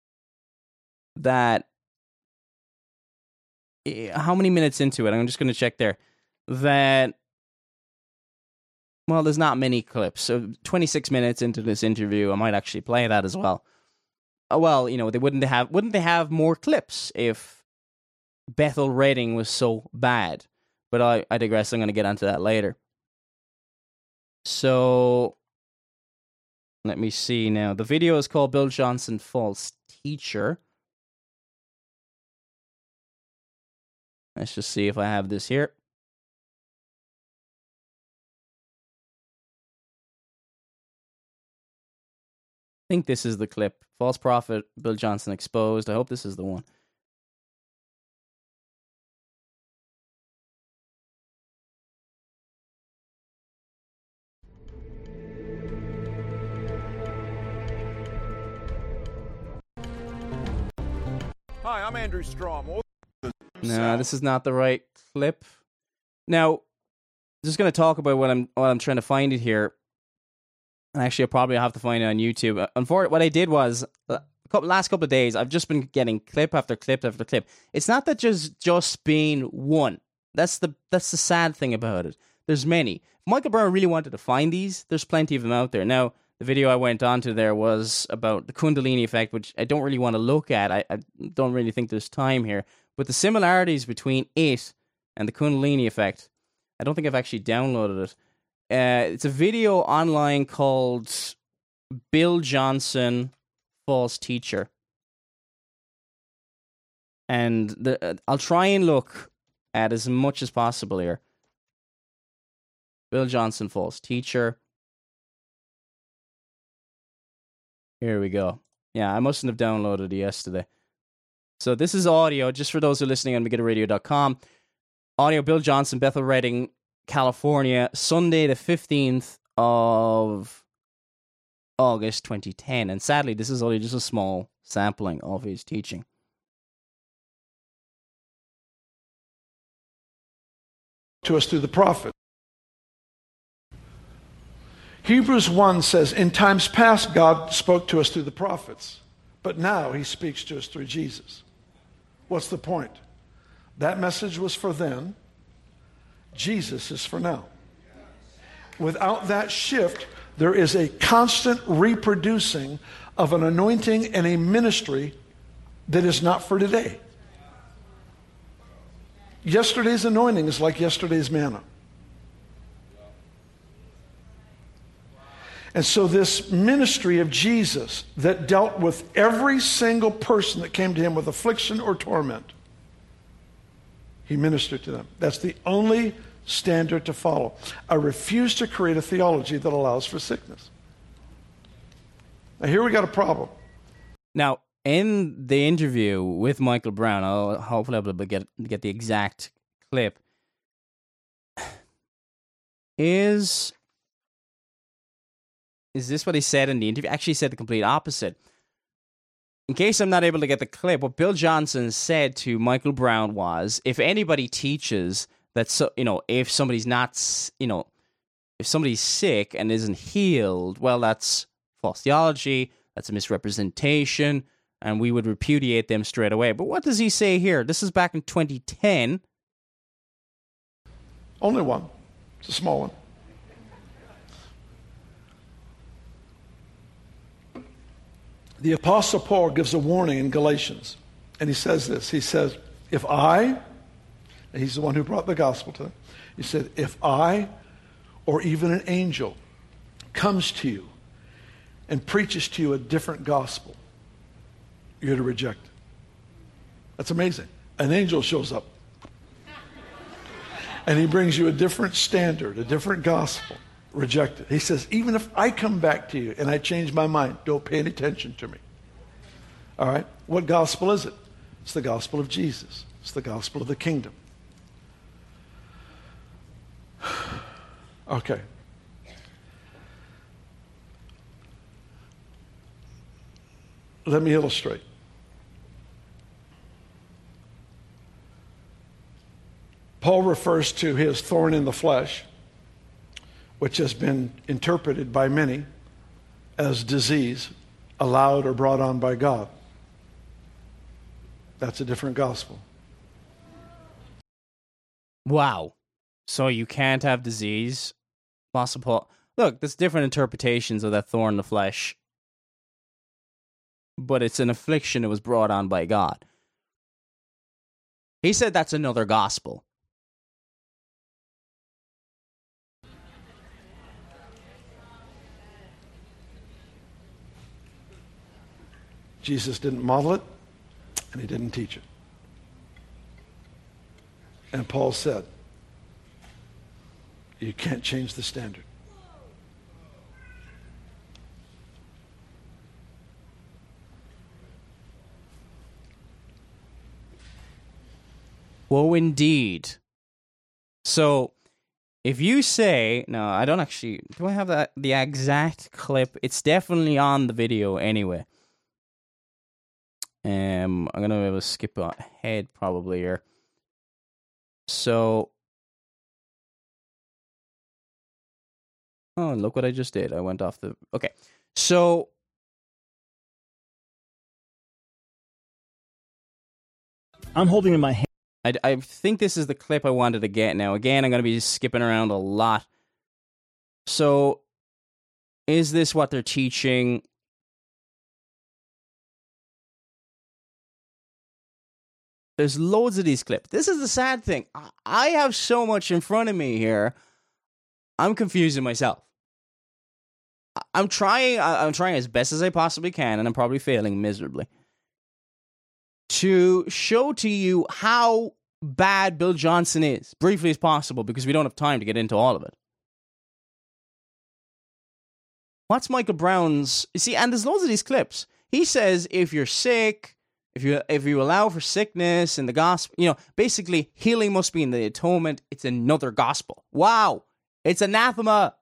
that, how many minutes into it? I'm just going to check there. That, well, there's not many clips. So twenty-six minutes into this interview, I might actually play that as well. Oh, well, you know, they wouldn't have, wouldn't they have more clips if Bethel Redding was so bad? But I, I digress. I'm going to get onto that later. So, let me see now. The video is called Bill Johnson False Teacher. Let's just see if I have this here. I think this is the clip. False prophet, Bill Johnson exposed. I hope this is the one. Hi, I'm Andrew Strom. No, this is not the right clip. Now, just going to talk about what I'm what I'm trying to find it here. And actually, I'll probably have to find it on YouTube. Unfortunately, what I did was, the couple, last couple of days, I've just been getting clip after clip after clip. It's not that just just being one. That's the that's the sad thing about it. There's many. If Michael Brown really wanted to find these, there's plenty of them out there. Now, the video I went on to there was about the Kundalini effect, which I don't really want to look at. I, I don't really think there's time here. But the similarities between it and the Kundalini effect, I don't think I've actually downloaded it. Uh, it's a video online called Bill Johnson, False Teacher. And the, uh, I'll try and look at as much as possible here. Bill Johnson, False Teacher. Here we go. Yeah, I mustn't have downloaded it yesterday. So this is audio, just for those who are listening on Megiddo Radio dot com. Audio, Bill Johnson, Bethel Redding, California, Sunday the fifteenth of August twenty ten. And sadly, this is only just a small sampling of his teaching. To us through the prophet. Hebrews one says, in times past God spoke to us through the prophets, but now he speaks to us through Jesus. What's the point? That message was for then. Jesus is for now. Without that shift, there is a constant reproducing of an anointing and a ministry that is not for today. Yesterday's anointing is like yesterday's manna. And so this ministry of Jesus that dealt with every single person that came to him with affliction or torment, he ministered to them. That's the only standard to follow. I refuse to create a theology that allows for sickness. Now here we got a problem. Now, in the interview with Michael Brown, I'll hopefully be able to get, get the exact clip, is... Is this what he said in the interview? Actually, he said the complete opposite. In case I'm not able to get the clip, what Bill Johnson said to Michael Brown was, if anybody teaches that, so, you know, if somebody's not, you know, if somebody's sick and isn't healed, well, that's false theology, that's a misrepresentation, and we would repudiate them straight away. But what does he say here? This is back in twenty ten. Only one. It's a small one. The Apostle Paul gives a warning in Galatians, and he says this. He says, if I, and he's the one who brought the gospel to them, he said, if I or even an angel comes to you and preaches to you a different gospel, you're to reject it. That's amazing. An angel shows up, and he brings you a different standard, a different gospel. Reject it. He says, even if I come back to you and I change my mind, don't pay any attention to me. All right? What gospel is it? It's the gospel of Jesus. It's the gospel of the kingdom. Okay. Let me illustrate. Paul refers to his thorn in the flesh, which has been interpreted by many as disease, allowed or brought on by God. That's a different gospel. Wow. So you can't have disease? Apostle Paul. Look, there's different interpretations of that thorn in the flesh. But it's an affliction that was brought on by God. He said that's another gospel. Jesus didn't model it, and he didn't teach it. And Paul said, you can't change the standard. Woe indeed. So, if you say, no, I don't actually, do I have that, the exact clip? It's definitely on the video anyway. Um, I'm gonna have a skip ahead probably here. So, oh, look what I just did. I went off the. Okay, so. I'm holding in my hand. I, I think this is the clip I wanted to get now. Again, I'm going to be skipping around a lot. So, is this what they're teaching? There's loads of these clips. This is the sad thing. I have so much in front of me here. I'm confusing myself. I'm trying. I'm trying as best as I possibly can, and I'm probably failing miserably to show to you how bad Bill Johnson is, briefly as possible, because we don't have time to get into all of it. What's Michael Brown's... You see, and there's loads of these clips. He says if you're sick, if you if you allow for sickness in the gospel, you know, basically healing must be in the atonement. It's another gospel. Wow. It's anathema.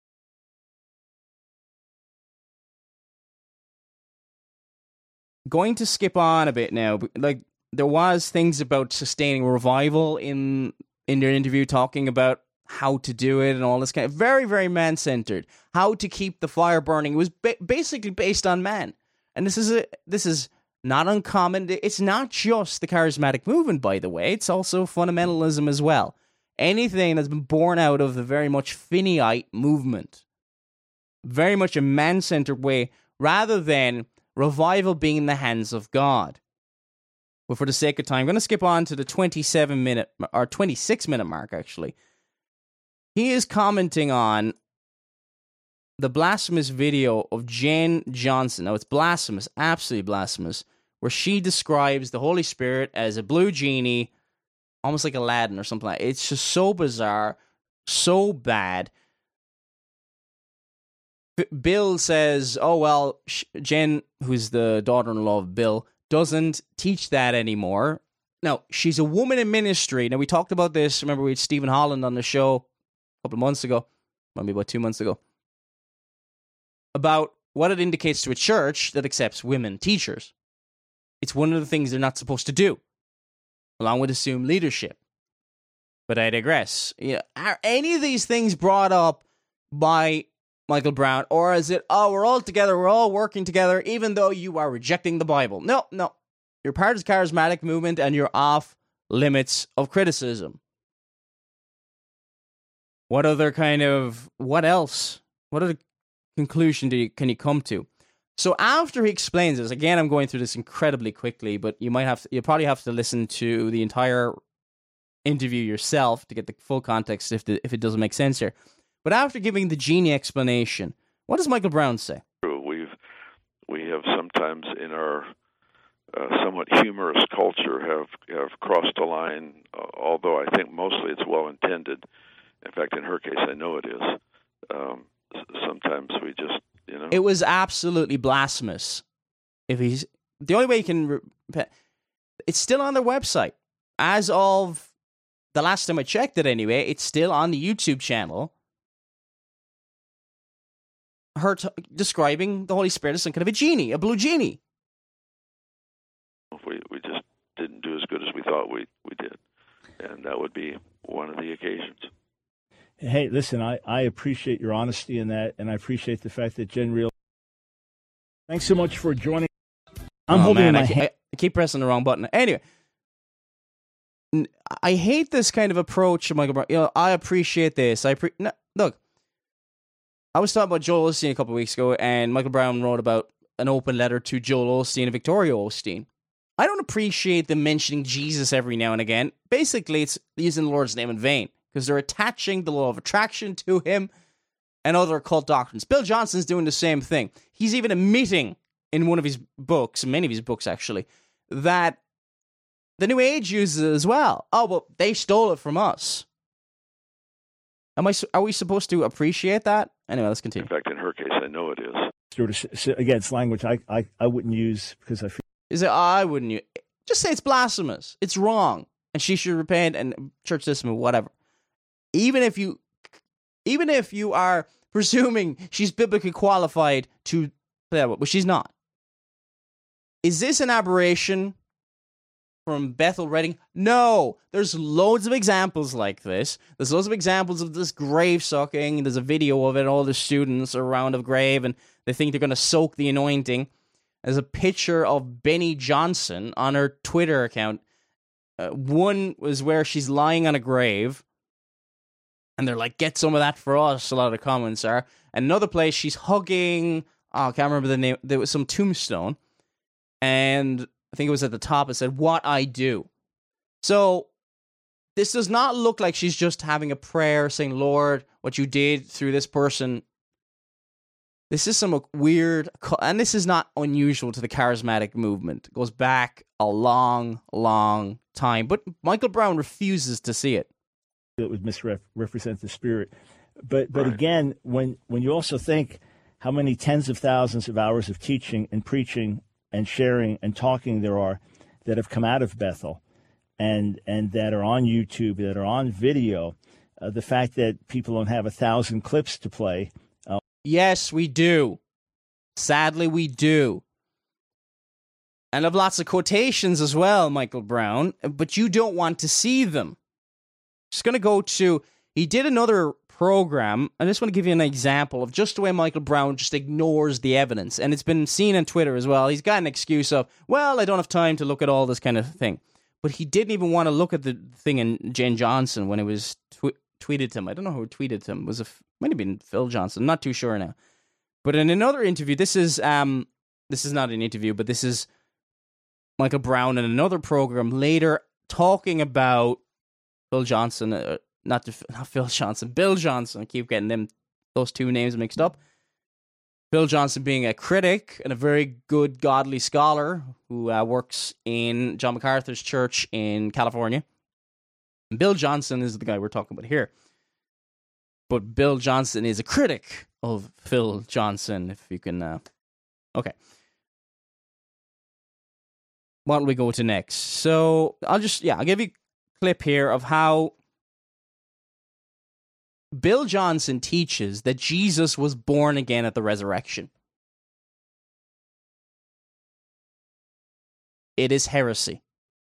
Going to skip on a bit now. Like, there was things about sustaining revival in in their interview, talking about how to do it and all this kind of very, very man-centered. How to keep the fire burning. It was ba- basically based on man. And this is a this is not uncommon. It's not just the charismatic movement, by the way. It's also fundamentalism as well. Anything that's been born out of the very much Finneyite movement. Very much a man-centered way, rather than revival being in the hands of God. But for the sake of time, I'm going to skip on to the twenty-seven minute, or twenty-six minute mark, actually. He is commenting on the blasphemous video of Jen Johnson. Now, it's blasphemous, absolutely blasphemous, where she describes the Holy Spirit as a blue genie, almost like Aladdin or something like that. It's just so bizarre, so bad. B- Bill says, oh, well, Jen, who's the daughter-in-law of Bill, doesn't teach that anymore. Now, she's a woman in ministry. Now, we talked about this. Remember, we had Stephen Holland on the show a couple of months ago, maybe about two months ago, about what it indicates to a church that accepts women teachers. It's one of the things they're not supposed to do, along with assumed leadership. But I digress. You know, are any of these things brought up by Michael Brown, or is it, oh, we're all together, we're all working together, even though you are rejecting the Bible? No, no. You're part of the charismatic movement, and you're off limits of criticism. What other kind of, what else? What other conclusion do you, can you come to? So after he explains this, again, I'm going through this incredibly quickly, but you might have to, you probably have to listen to the entire interview yourself to get the full context if the, if it doesn't make sense here. But after giving the genie explanation, what does Michael Brown say? We've we have sometimes in our uh, somewhat humorous culture have have crossed a line. Uh, although I think mostly it's well intended. In fact, in her case, I know it is. Um, sometimes we just, you know, it was absolutely blasphemous. If he's the only way you can, re- it's still on their website as of the last time I checked it. Anyway, it's still on the YouTube channel. Her t- describing the Holy Spirit as some kind of a genie, a blue genie. We we just didn't do as good as we thought we, we did. And that would be one of the occasions. Hey, listen, I, I appreciate your honesty in that, and I appreciate the fact that Jen real. Thanks so much for joining. I'm oh, holding man, my I, hand. I keep pressing the wrong button. Anyway, I hate this kind of approach, Michael Brown. You know, I appreciate this. I pre- no, look. I was talking about Joel Osteen a couple of weeks ago, and Michael Brown wrote about an open letter to Joel Osteen and Victoria Osteen. I don't appreciate them mentioning Jesus every now and again. Basically, it's using the Lord's name in vain, because they're attaching the law of attraction to him and other occult doctrines. Bill Johnson's doing the same thing. He's even admitting in one of his books, many of his books actually, that the New Age uses it as well. Oh, well, they stole it from us. Am I? Are we supposed to appreciate that? Anyway, let's continue. In fact, in her case, I know it is. Again, it's language I, I, I wouldn't use because I feel. Is it? Oh, I wouldn't use. Just say it's blasphemous. It's wrong, and she should repent. And church system, whatever. Even if you, even if you are presuming she's biblically qualified to play that, but she's not. Is this an aberration from Bethel Redding? No. There's loads of examples like this. There's loads of examples of this grave sucking. There's a video of it. All the students are around a grave, and they think they're going to soak the anointing. There's a picture of Benny Johnson on her Twitter account. Uh, one was where she's lying on a grave, and they're like, get some of that for us, a lot of the comments are. And another place, she's hugging, oh, I can't remember the name, there was some tombstone, and I think it was at the top, it said, what I do. So, this does not look like she's just having a prayer, saying, Lord, what you did through this person. This is some weird, and this is not unusual to the charismatic movement. It goes back a long, long time, but Michael Brown refuses to see it. It would misrepresent the spirit. But but Right. again, when, when you also think how many tens of thousands of hours of teaching and preaching and sharing and talking there are that have come out of Bethel and and that are on YouTube, that are on video, uh, the fact that people don't have a thousand clips to play. Uh, Yes, we do. Sadly, we do. And of lots of quotations as well, Michael Brown, but you don't want to see them. Just going to go to, he did another program. I just want to give you an example of just the way Michael Brown just ignores the evidence. And it's been seen on Twitter as well. He's got an excuse of, well, I don't have time to look at all this kind of thing. But he didn't even want to look at the thing in Jen Johnson when it was tw- tweeted to him. I don't know who tweeted to him. It was a, might have been Phil Johnson. I'm not too sure now. But in another interview, this is um, this is not an interview, but this is Michael Brown in another program later talking about Phil Johnson, uh, not, to, not Phil Johnson, Bill Johnson. I keep getting them those two names mixed up. Phil Johnson being a critic and a very good godly scholar who uh, works in John MacArthur's church in California. And Bill Johnson is the guy we're talking about here. But Bill Johnson is a critic of Phil Johnson, if you can... Uh... Okay. What will we go to next? So, I'll just... Yeah, I'll give you clip here of how Bill Johnson teaches that Jesus was born again at the resurrection. It is heresy.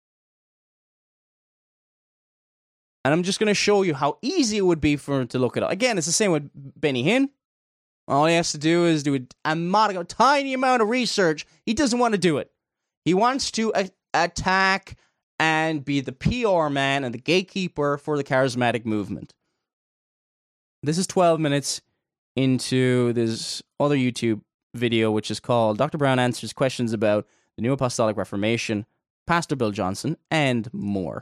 And I'm just going to show you how easy it would be for him to look it up. Again, it's the same with Benny Hinn. All he has to do is do a, a, mod- a tiny amount of research. He doesn't want to do it. He wants to a- attack and be the P R man and the gatekeeper for the charismatic movement. This is twelve minutes into this other YouTube video, which is called Doctor Brown Answers Questions About the New Apostolic Reformation, Pastor Bill Johnson, and more.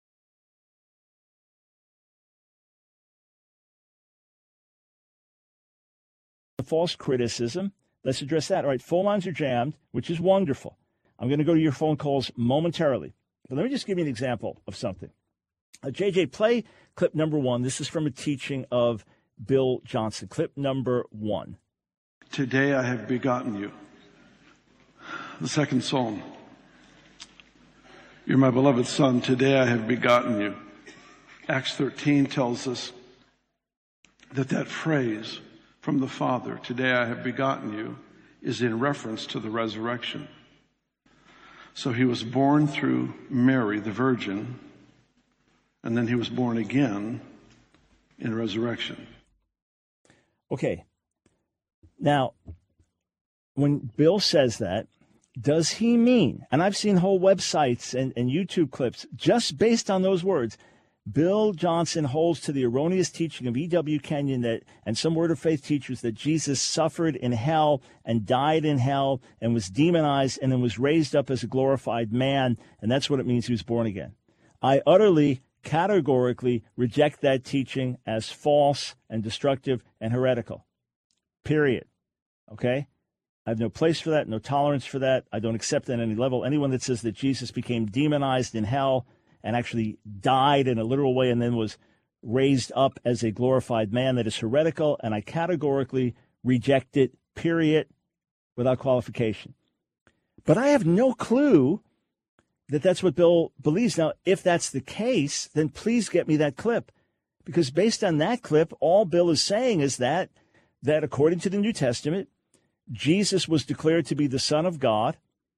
the false criticism. Let's address that. All right, phone lines are jammed, which is wonderful. I'm going to go to your phone calls momentarily. But let me just give you an example of something. Uh, J J, play clip number one. This is from a teaching of Bill Johnson. Clip number one. Today I have begotten you. The second psalm. You're my beloved son. Today I have begotten you. Acts thirteen tells us that that phrase from the Father, today I have begotten you, is in reference to the resurrection. So he was born through Mary, the Virgin, and then he was born again in resurrection. Okay. Now, when Bill says that, does he mean, and I've seen whole websites and, and YouTube clips just based on those words, Bill Johnson holds to the erroneous teaching of E W Kenyon that, and some Word of Faith teachers, that Jesus suffered in hell and died in hell and was demonized and then was raised up as a glorified man, and that's what it means he was born again. I utterly, categorically reject that teaching as false and destructive and heretical. Period. Okay? I have no place for that, no tolerance for that. I don't accept at any level anyone that says that Jesus became demonized in hell and actually died in a literal way and then was raised up as a glorified man. That is heretical, and I categorically reject it, period, without qualification. But I have no clue that that's what Bill believes. Now, if that's the case, then please get me that clip, because based on that clip, all Bill is saying is that, that according to the New Testament, Jesus was declared to be the Son of God,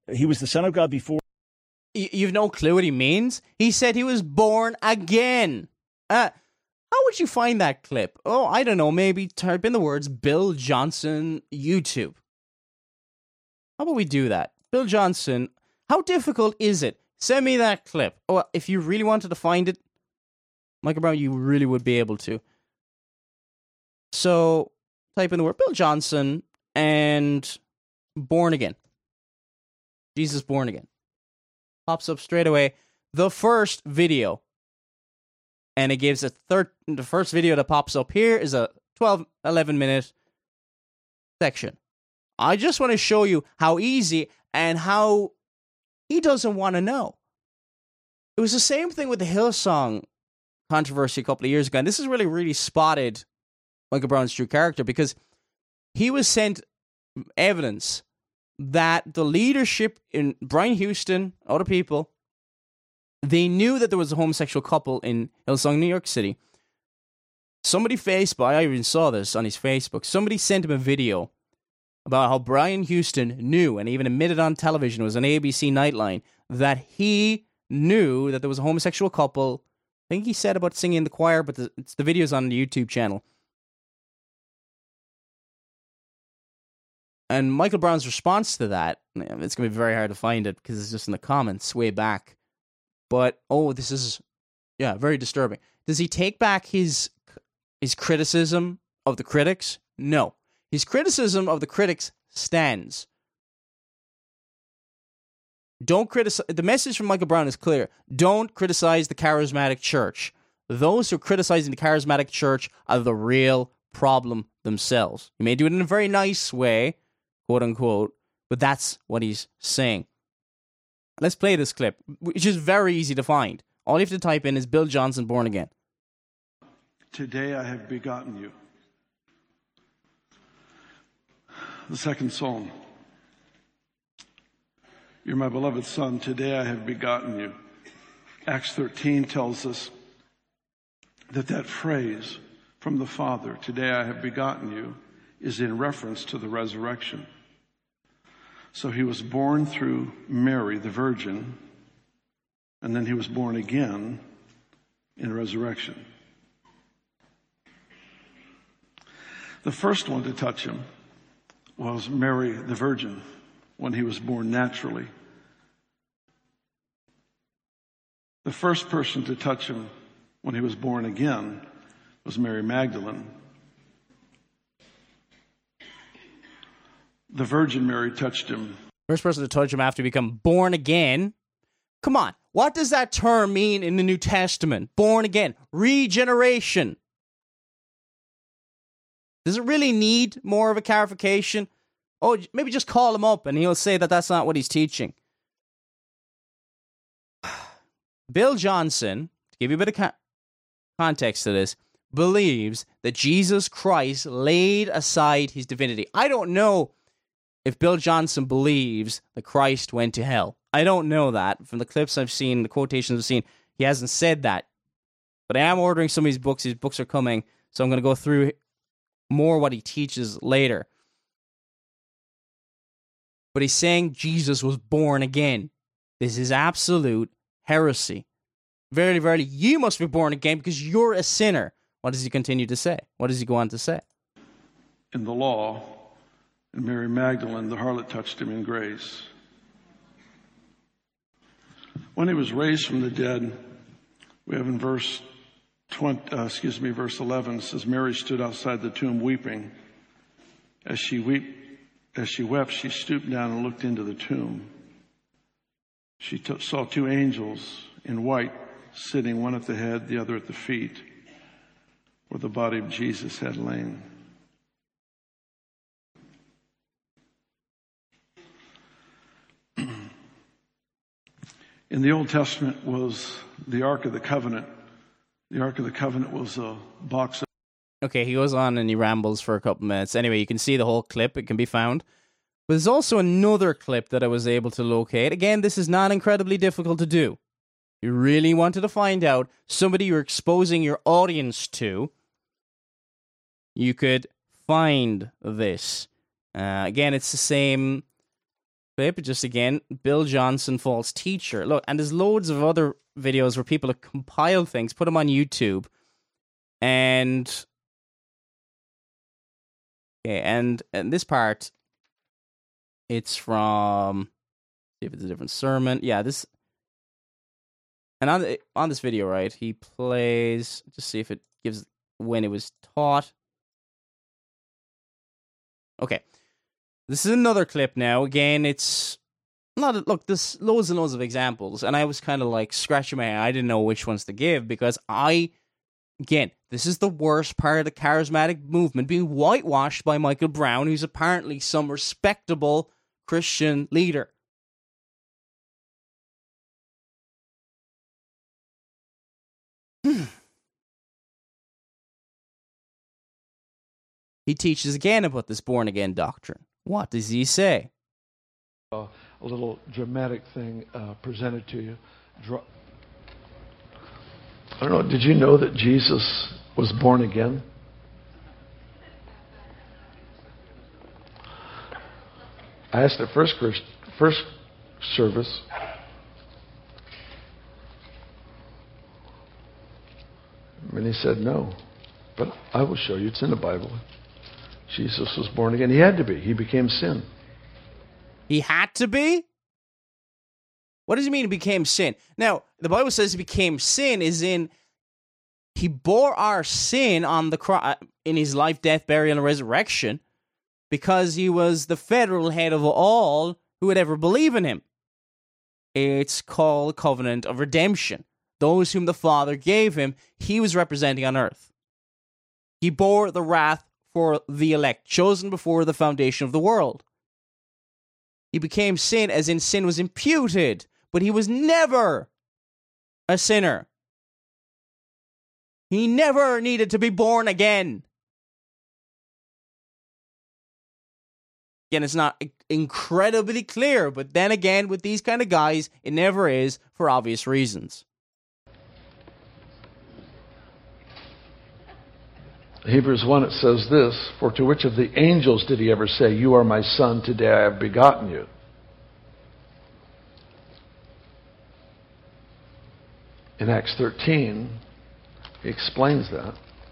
he was the Son of God before. You've no clue what he means? He said he was born again. Uh, how would you find that clip? Oh, I don't know. Maybe type in the words Bill Johnson YouTube. How about we do that? Bill Johnson, how difficult is it? Send me that clip. Oh, if you really wanted to find it, Michael Brown, you really would be able to. So, type in the word Bill Johnson and born again. Jesus born again. Pops up straight away. The first video. And it gives a third. The first video that pops up here is a twelve, eleven minute section. I just want to show you how easy and how he doesn't want to know. It was the same thing with the Hillsong controversy a couple of years ago. And this has really, really spotted Michael Brown's true character, because he was sent evidence that the leadership in Brian Houston, other people, they knew that there was a homosexual couple in Hillsong, New York City. Somebody Facebook, I even saw this on his Facebook, somebody sent him a video about how Brian Houston knew, and even admitted on television, it was an A B C Nightline, that he knew that there was a homosexual couple. I think he said about singing in the choir, but the, it's the video's on the YouTube channel. And Michael Brown's response to that, it's going to be very hard to find it because it's just in the comments way back. But, oh, this is, yeah, very disturbing. Does he take back his his criticism of the critics? No. His criticism of the critics stands. Don't criticize. The message from Michael Brown is clear. Don't criticize the charismatic church. Those who are criticizing the charismatic church are the real problem themselves. You may do it in a very nice way, quote unquote, but that's what he's saying. Let's play this clip, which is very easy to find. All you have to type in is Bill Johnson born again. Today I have begotten you. The second psalm. You're my beloved son. Today I have begotten you. Acts thirteen tells us that that phrase from the Father, today I have begotten you, is in reference to the resurrection. So he was born through Mary, the Virgin, and then he was born again in resurrection. The first one to touch him was Mary, the Virgin, when he was born naturally. The first person to touch him when he was born again was Mary Magdalene. The Virgin Mary touched him. First person to touch him after he become born again. Come on, what does that term mean in the New Testament? Born again, regeneration. Does it really need more of a clarification? Oh, maybe just call him up and he'll say that that's not what he's teaching. Bill Johnson, to give you a bit of co- context to this, believes that Jesus Christ laid aside his divinity. I don't know if Bill Johnson believes that Christ went to hell. I don't know that. From the clips I've seen, the quotations I've seen, he hasn't said that. But I am ordering some of his books. His books are coming, so I'm going to go through more what he teaches later. But he's saying Jesus was born again. This is absolute heresy. Verily, verily, you must be born again because you're a sinner. What does he continue to say? What does he go on to say? In the law, and Mary Magdalene, the harlot, touched him in grace. When he was raised from the dead, we have in verse twenty, uh, excuse me, verse eleven, it says, Mary stood outside the tomb weeping. As she wept, as she wept, she stooped down and looked into the tomb. She t- saw two angels in white sitting, one at the head, the other at the feet, where the body of Jesus had lain. In the Old Testament was the Ark of the Covenant. The Ark of the Covenant was a box of... Okay, he goes on and he rambles for a couple minutes. Anyway, you can see the whole clip. It can be found. But there's also another clip that I was able to locate. Again, this is not incredibly difficult to do. You really wanted to find out somebody you're exposing your audience to, you could find this. Uh, again, it's the same clip, just again, Bill Johnson, false teacher. Look, and there's loads of other videos where people have compiled things, put them on YouTube, and okay, and and this part, it's from, see if it's a different sermon. Yeah, this, and on the, on this video, right, he plays, just see if it gives when it was taught. Okay. This is another clip now. Again, it's not, look, there's loads and loads of examples, and I was kind of like scratching my head. I didn't know which ones to give because I, again, this is the worst part of the charismatic movement being whitewashed by Michael Brown, who's apparently some respectable Christian leader. Hmm. He teaches again about this born-again doctrine. What does he say? Uh, a little dramatic thing uh, presented to you. Dra- I don't know, did you know that Jesus was born again? I asked at first, first service, and he said no. But I will show you, it's in the Bible. Jesus was born again. He had to be. He became sin. He had to be? What does he mean he became sin? Now, the Bible says he became sin is in he bore our sin on the cross in his life, death, burial, and resurrection because he was the federal head of all who would ever believe in him. It's called covenant of redemption. Those whom the Father gave him, he was representing on earth. He bore the wrath for the elect, chosen before the foundation of the world. He became sin as in sin was imputed, but he was never a sinner. He never needed to be born again. Again, it's not incredibly clear, but then again, with these kind of guys, it never is for obvious reasons. Hebrews one, it says this, for to which of the angels did he ever say, you are my son, today I have begotten you? In Acts thirteen, he explains that.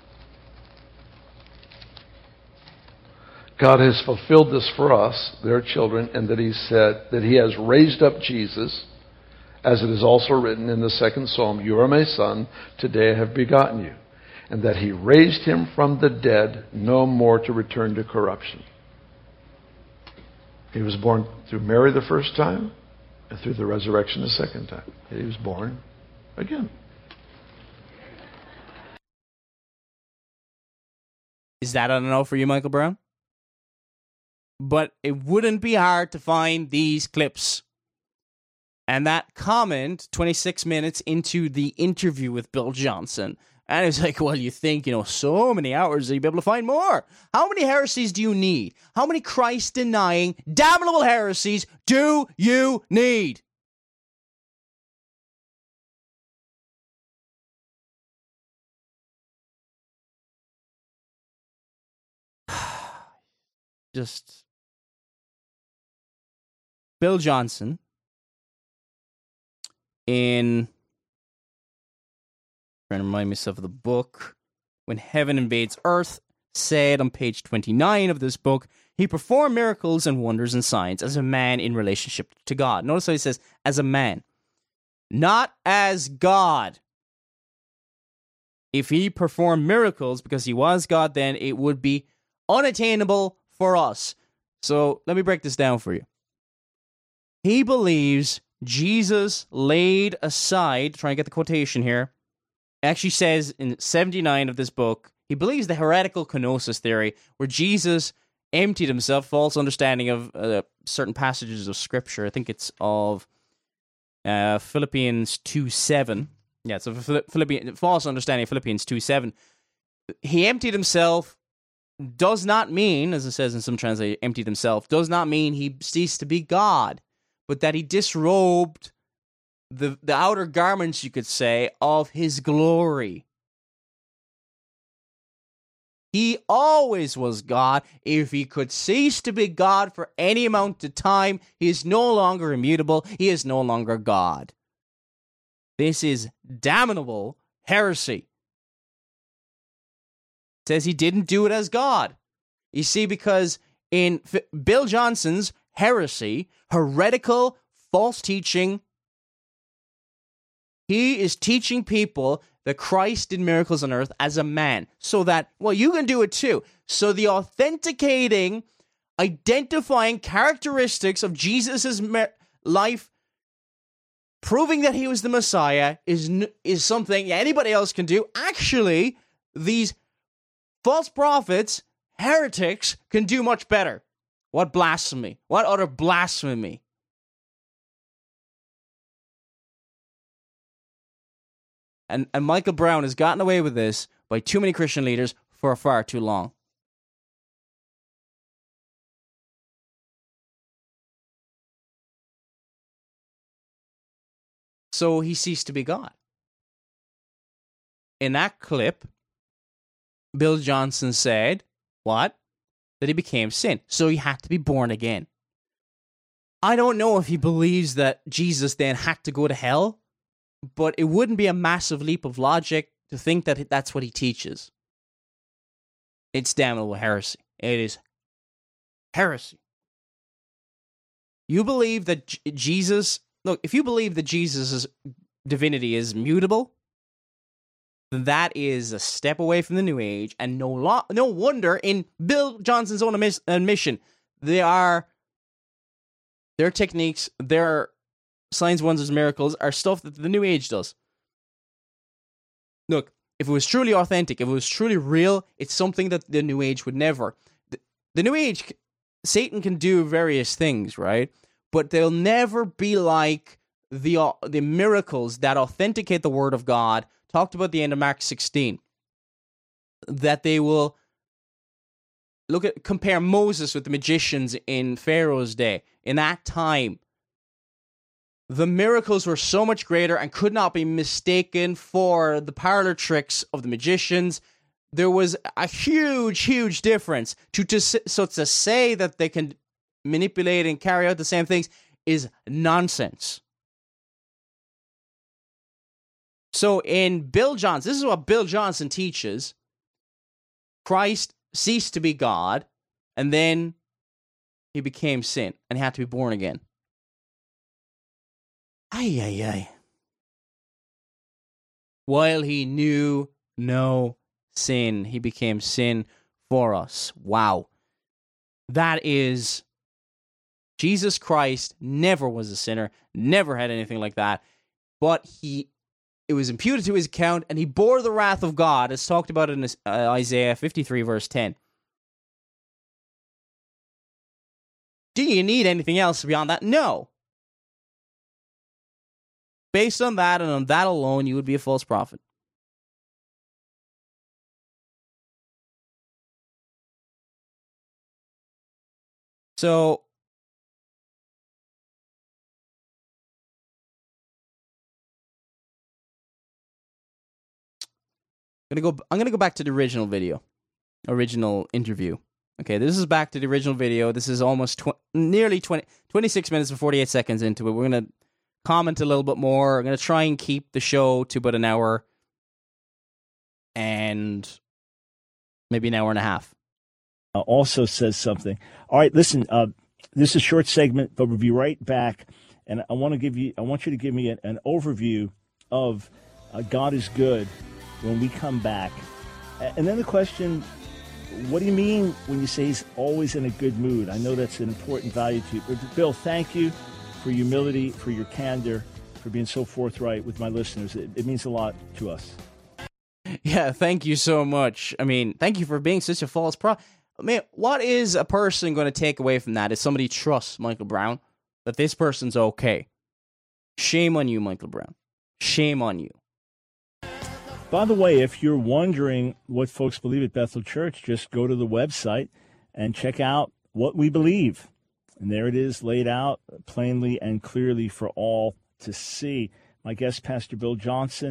God has fulfilled this for us, their children, and that he said that he has raised up Jesus, as it is also written in the second psalm, you are my son, today I have begotten you. And that he raised him from the dead, no more to return to corruption. He was born through Mary the first time, and through the resurrection the second time. He was born again. Is that I don't know for you, Michael Brown? But it wouldn't be hard to find these clips. And that comment, twenty-six minutes into the interview with Bill Johnson, and it's like, well, you think, you know, so many hours that you'll be able to find more. How many heresies do you need? How many Christ-denying, damnable heresies do you need? Just Bill Johnson in trying to remind myself of the book When Heaven Invades Earth said on page twenty-nine of this book, he performed miracles and wonders and signs as a man in relationship to God. Notice how he says as a man, not as God. If he performed miracles because he was God, then it would be unattainable for us. So let me break this down for you. He believes Jesus laid aside, try and get the quotation here, actually says in seventy-nine of this book, he believes the heretical kenosis theory, where Jesus emptied himself, false understanding of uh, certain passages of Scripture. I think it's of uh, Philippians two seven. Yeah, it's a Philippians, false understanding of Philippians two seven. He emptied himself does not mean, as it says in some translations, emptied himself, does not mean he ceased to be God, but that he disrobed the, the outer garments, you could say, of his glory. He always was God. If he could cease to be God for any amount of time, he is no longer immutable. He is no longer God. This is damnable heresy. It says he didn't do it as God. You see, because in F- Bill Johnson's heresy, heretical, false teaching, he is teaching people that Christ did miracles on earth as a man, so that, well, you can do it too. So the authenticating, identifying characteristics of Jesus' mer- life, proving that he was the Messiah, is is something anybody else can do. Actually, these false prophets, heretics, can do much better. What blasphemy? What utter blasphemy? And, and Michael Brown has gotten away with this by too many Christian leaders for far too long. So he ceased to be God. In that clip, Bill Johnson said, what? That he became sin. So he had to be born again. I don't know if he believes that Jesus then had to go to hell, but it wouldn't be a massive leap of logic to think that that's what he teaches. It's damnable heresy. It is heresy. You believe that J- Jesus... Look, if you believe that Jesus' divinity is mutable, then that is a step away from the New Age, and no lo- no wonder in Bill Johnson's own admis- admission, they are... Their techniques, their signs, wonders, miracles are stuff that the New Age does. Look, if it was truly authentic, if it was truly real, it's something that the New Age would never. The, the New Age, Satan can do various things, right? But they'll never be like the uh, the miracles that authenticate the Word of God, talked about at the end of Mark sixteen. That they will look at, compare Moses with the magicians in Pharaoh's day. In that time, the miracles were so much greater and could not be mistaken for the parlor tricks of the magicians. There was a huge, huge difference. To, to So to say that they can manipulate and carry out the same things is nonsense. So in Bill Johnson, this is what Bill Johnson teaches. Christ ceased to be God, and then he became sin, and he had to be born again. Ay, ay, ay. While he knew no sin, he became sin for us. Wow. That is... Jesus Christ never was a sinner, never had anything like that, but he, it was imputed to his account, and he bore the wrath of God, as talked about in uh, Isaiah fifty-three, verse ten. Do you need anything else beyond that? No. Based on that, and on that alone, you would be a false prophet. So, I'm gonna go. I'm gonna go back to the original video, original interview. Okay, this is back to the original video. This is almost tw- nearly twenty, twenty-six minutes and forty-eight seconds into it. We're gonna comment a little bit more. I'm gonna try and keep the show to about an hour and maybe an hour and a half. Uh, also says something. All right, listen. Uh, this is a short segment, but we'll be right back. And I want to give you. I want you to give me an, an overview of uh, God is good when we come back. And then the question, what do you mean when you say he's always in a good mood? I know that's an important value to you. But Bill, thank you for your humility, for your candor, for being so forthright with my listeners. It, it means a lot to us. Yeah, thank you so much. I mean, thank you for being such a false prophet. I mean, what is a person going to take away from that if somebody trusts Michael Brown, that this person's okay? Shame on you, Michael Brown. Shame on you. By the way, if you're wondering what folks believe at Bethel Church, just go to the website and check out what we believe. And there it is laid out plainly and clearly for all to see. My guest, Pastor Bill Johnson,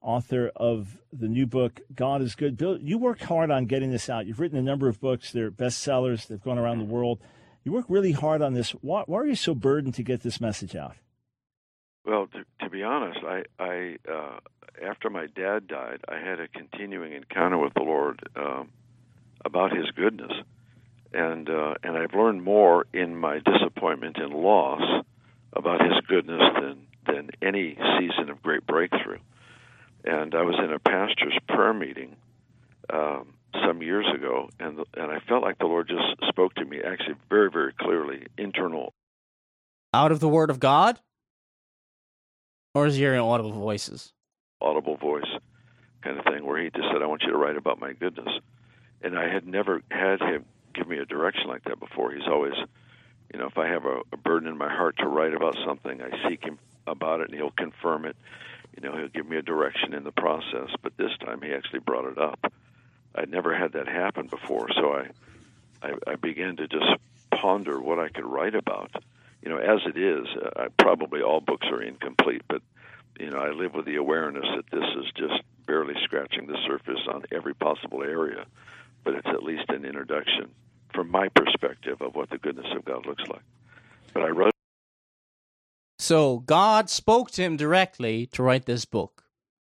author of the new book, God is Good. Bill, you worked hard on getting this out. You've written a number of books. They're bestsellers. They've gone around the world. You work really hard on this. Why, why are you so burdened to get this message out? Well, to, to be honest, I, I uh, after my dad died, I had a continuing encounter with the Lord um, about His goodness, and uh, and I've learned more in my disappointment and loss about His goodness than than any season of great breakthrough. And I was in a pastor's prayer meeting um, some years ago, and and I felt like the Lord just spoke to me, actually very, very clearly, internal. Out of the Word of God? Or is he hearing audible voices? Audible voice kind of thing, where he just said, I want you to write about my goodness. And I had never had him give me a direction like that before. He's always, you know, if I have a, a burden in my heart to write about something, I seek him about it, and he'll confirm it. You know, he'll give me a direction in the process. But this time he actually brought it up. I'd never had that happen before, so I, I, I began to just ponder what I could write about. You know, as it is, uh, probably all books are incomplete, but, you know, I live with the awareness that this is just barely scratching the surface on every possible area, but it's at least an introduction from my perspective of what the goodness of God looks like. But I wrote. So God spoke to him directly to write this book.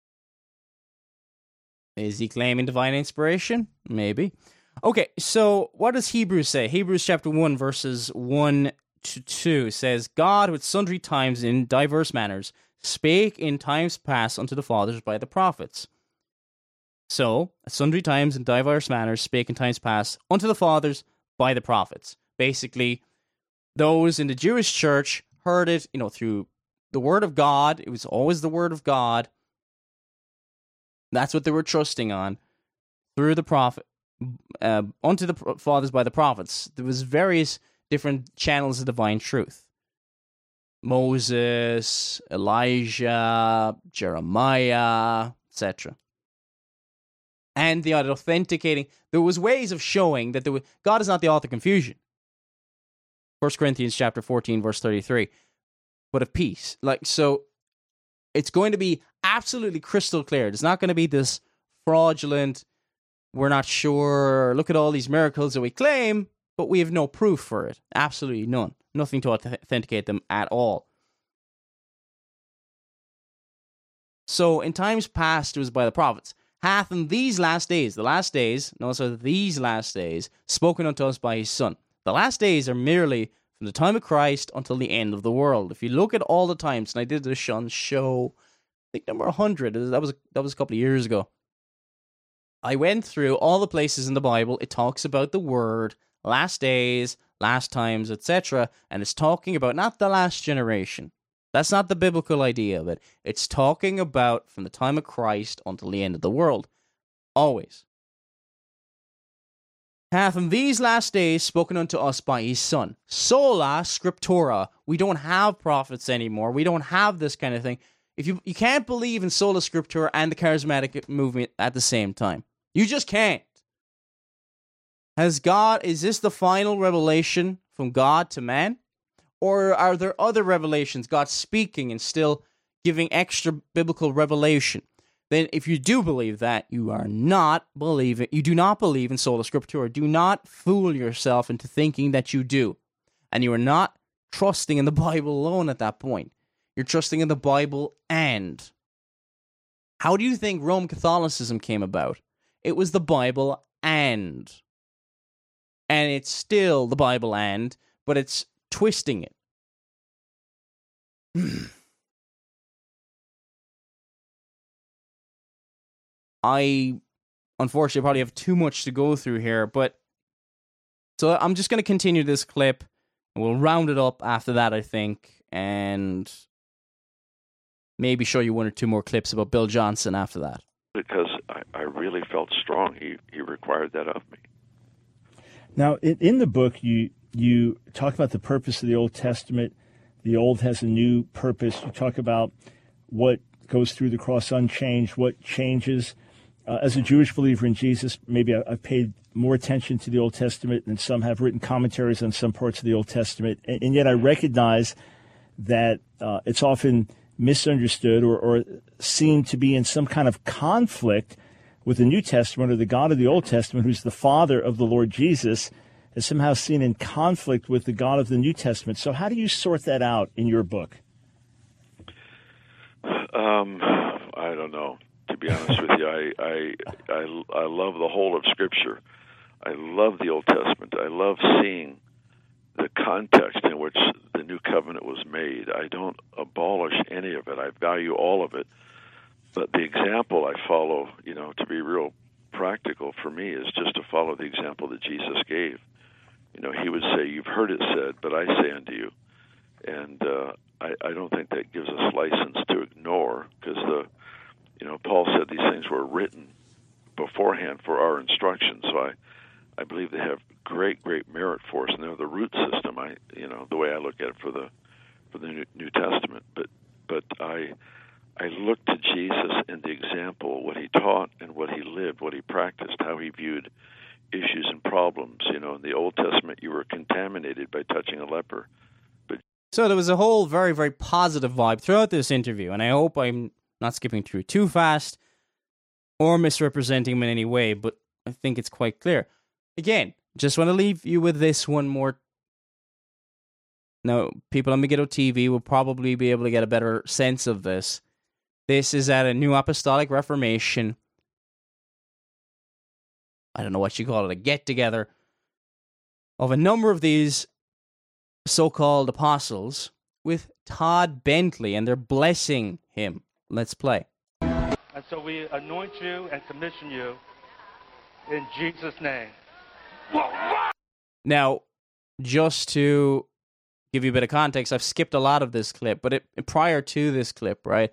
Is he claiming divine inspiration? Maybe. Okay, so what does Hebrews say? Hebrews chapter one, verses one to two says, God with sundry times in diverse manners spake in times past unto the fathers by the prophets. So, at sundry times in diverse manners spake in times past unto the fathers by the prophets. Basically, those in the Jewish church heard it, you know, through the word of God. It was always the word of God. That's what they were trusting on through the prophet, uh, unto the fathers by the prophets. There was various different channels of divine truth. Moses, Elijah, Jeremiah, et cetera. And the authenticating, there was ways of showing that there was, God is not the author of confusion. First Corinthians chapter fourteen, verse thirty-three. But of peace. Like, so it's going to be absolutely crystal clear. It's not going to be this fraudulent, we're not sure, look at all these miracles that we claim, but we have no proof for it. Absolutely none. Nothing to authenticate them at all. So in times past, it was by the prophets. Hath in these last days, the last days, and also these last days, spoken unto us by his Son. The last days are merely from the time of Christ until the end of the world. If you look at all the times, and I did this on show, I think number one hundred, that was, that was a couple of years ago. I went through all the places in the Bible, it talks about the word, last days, last times, et cetera, and it's talking about not the last generation. That's not the biblical idea of it. It's talking about from the time of Christ until the end of the world. Always. Hath in these last days spoken unto us by his Son. Sola scriptura. We don't have prophets anymore. We don't have this kind of thing. If you you can't believe in sola scriptura and the charismatic movement at the same time. You just can't. Has God, is this the final revelation from God to man? Or are there other revelations, God speaking and still giving extra biblical revelation? Then if you do believe that, you are not believing, you do not believe in sola scriptura. Do not fool yourself into thinking that you do. And you are not trusting in the Bible alone at that point. You're trusting in the Bible and. How do you think Roman Catholicism came about? It was the Bible and. And it's still the Bible and, but it's twisting it. I, unfortunately, probably have too much to go through here, but so I'm just going to continue this clip, and we'll round it up after that, I think, and maybe show you one or two more clips about Bill Johnson after that. Because I, I really felt strong. He he required that of me. Now, in, in the book, you you talk about the purpose of the Old Testament. The Old has a new purpose. You talk about what goes through the cross unchanged, what changes. Uh, as a Jewish believer in Jesus, maybe I, I've paid more attention to the Old Testament than some have written commentaries on some parts of the Old Testament. And, and yet I recognize that uh, it's often misunderstood or, or seen to be in some kind of conflict with the New Testament, or the God of the Old Testament, who's the Father of the Lord Jesus, is somehow seen in conflict with the God of the New Testament. So how do you sort that out in your book? Um, I don't know. To be honest with you, I, I, I, I love the whole of Scripture. I love the Old Testament. I love seeing the context in which the New Covenant was made. I don't abolish any of it. I value all of it. But the example I follow, you know, to be real practical for me, is just to follow the example that Jesus gave. You know, he would say, "You've heard it said, but I say unto you." And uh, I, I don't think that gives us license to ignore, because the, you know, Paul said these things were written beforehand for our instruction. So I, I believe they have great, great merit for us, and they're the root system. I, you know, the way I look at it for the for the New, New Testament. But but I I look to Jesus in the example, what he taught and what he lived, what he practiced, how he viewed issues and problems. You know, in the Old Testament, you were contaminated by touching a leper. But so there was a whole very, very positive vibe throughout this interview, and I hope I'm not skipping through too fast or misrepresenting him in any way, but I think it's quite clear. Again, just want to leave you with this one more. Now, people on Megiddo T V will probably be able to get a better sense of this. This is at a New Apostolic Reformation, I don't know what you call it, a get-together of a number of these so-called apostles with Todd Bentley, and they're blessing him. Let's play. And so we anoint you and commission you in Jesus' name. Now, just to give you a bit of context, I've skipped a lot of this clip, but it, prior to this clip, right,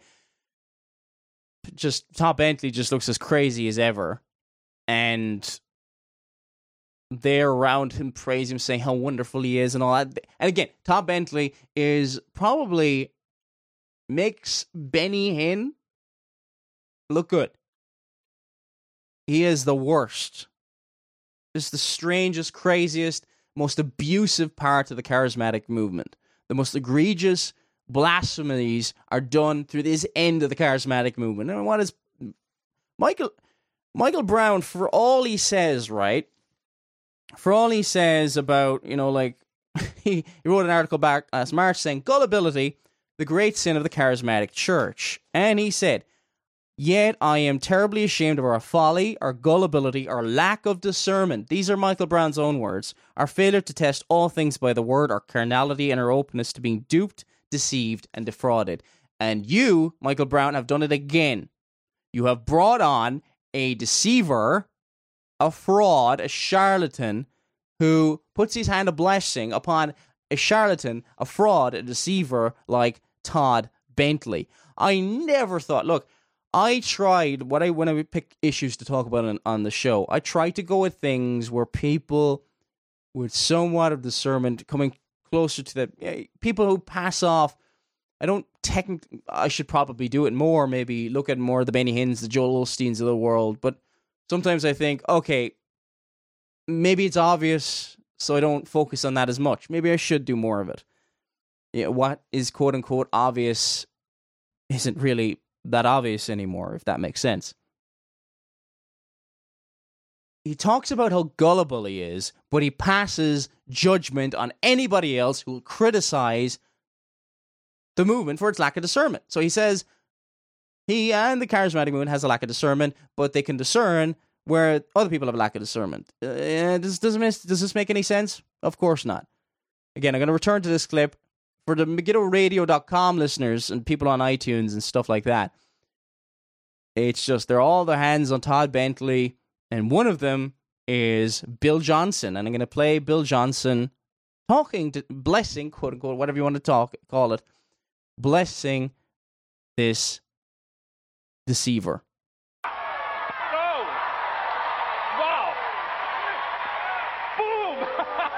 just Todd Bentley just looks as crazy as ever, and they're around him, praise him, saying how wonderful he is and all that. And again, Todd Bentley is probably makes Benny Hinn look good. He is the worst. This is the strangest, craziest, most abusive part of the charismatic movement. The most egregious blasphemies are done through this end of the charismatic movement. And what is Michael Michael Brown, for all he says, right? For all he says about, you know, like, he, he wrote an article back last March saying, gullibility, the great sin of the charismatic church. And he said, yet I am terribly ashamed of our folly, our gullibility, our lack of discernment. These are Michael Brown's own words. Our failure to test all things by the word, our carnality, and our openness to being duped, deceived, and defrauded. And you, Michael Brown, have done it again. You have brought on a deceiver, a fraud, a charlatan, who puts his hand of blessing upon a charlatan, a fraud, a deceiver like Todd Bentley. I never thought, look, I tried, what I when I would pick issues to talk about on, on the show, I tried to go with things where people with somewhat of discernment, coming closer to the yeah, people who pass off. I don't technically, I should probably do it more, maybe look at more of the Benny Hinns, the Joel Osteens of the world, but sometimes I think, okay, maybe it's obvious, so I don't focus on that as much. Maybe I should do more of it. Yeah, what is quote-unquote obvious isn't really that obvious anymore, if that makes sense. He talks about how gullible he is, but he passes judgment on anybody else who will criticize the movement for its lack of discernment. So he says he and the charismatic movement has a lack of discernment, but they can discern where other people have a lack of discernment. Uh, does, does, this, does this make any sense? Of course not. Again, I'm going to return to this clip. For the Megiddo Radio dot com listeners and people on iTunes and stuff like that, it's just, they're all their hands on Todd Bentley, and one of them is Bill Johnson. And I'm going to play Bill Johnson talking, to, blessing, quote unquote, whatever you want to talk, call it, blessing this deceiver. Oh! Wow! Boom!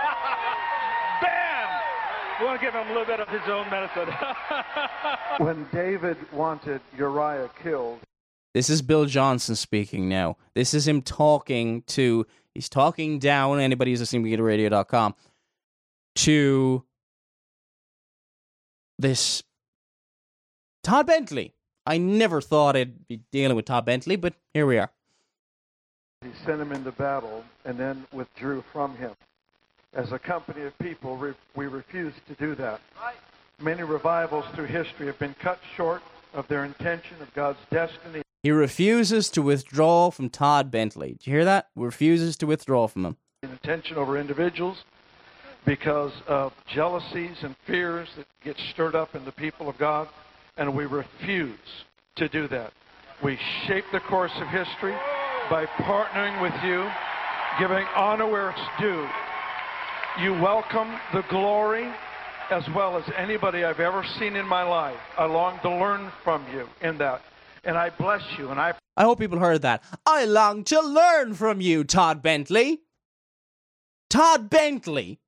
Bam! We want to give him a little bit of his own medicine. When David wanted Uriah killed. This is Bill Johnson speaking now. This is him talking to, he's talking down, anybody who's listening to Megiddo Radio dot com, to this Todd Bentley. I never thought I'd be dealing with Todd Bentley, but here we are. He sent him into battle and then withdrew from him. As a company of people, we refuse to do that. Many revivals through history have been cut short of their intention of God's destiny. He refuses to withdraw from Todd Bentley. Did you hear that? Refuses to withdraw from him. Intention over individuals because of jealousies and fears that get stirred up in the people of God, and we refuse to do that. We shape the course of history by partnering with you, giving honor where it's due. You welcome the glory as well as anybody I've ever seen in my life. I long to learn from you in that. And I bless you. And I I hope people heard that. I long to learn from you, Todd Bentley. Todd Bentley.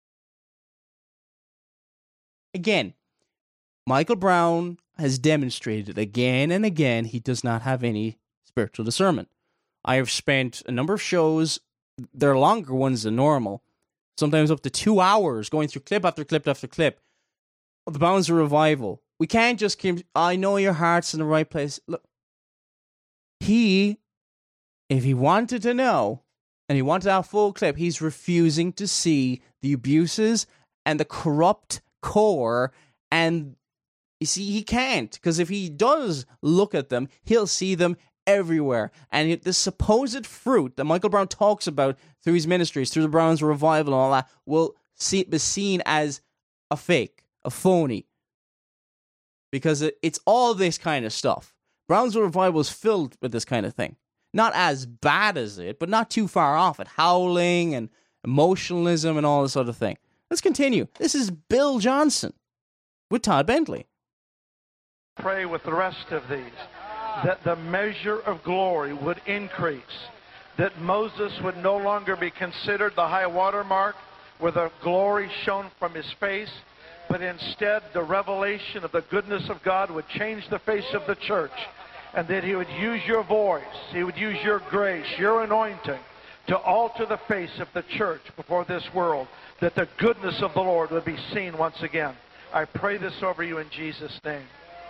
Again, Michael Brown has demonstrated again and again he does not have any spiritual discernment. I have spent a number of shows, they're longer ones than normal, sometimes up to two hours going through clip after clip after clip of the Bounds of Revival. We can't just keep, I know your heart's in the right place. Look, he, if he wanted to know, and he wanted our full clip, he's refusing to see the abuses and the corrupt core, and you see, he can't, because if he does look at them, he'll see them everywhere. And the supposed fruit that Michael Brown talks about through his ministries, through the Browns Revival and all that, will see, be seen as a fake, a phony. Because it, it's all this kind of stuff. Browns Revival is filled with this kind of thing. Not as bad as it, but not too far off it. Howling and emotionalism and all this other thing. Let's continue. This is Bill Johnson with Todd Bentley. Pray with the rest of these that the measure of glory would increase, that Moses would no longer be considered the high water mark where the glory shone from his face, but instead the revelation of the goodness of God would change the face of the church, and that he would use your voice, he would use your grace, your anointing to alter the face of the church before this world, that the goodness of the Lord would be seen once again. I pray this over you in Jesus' name.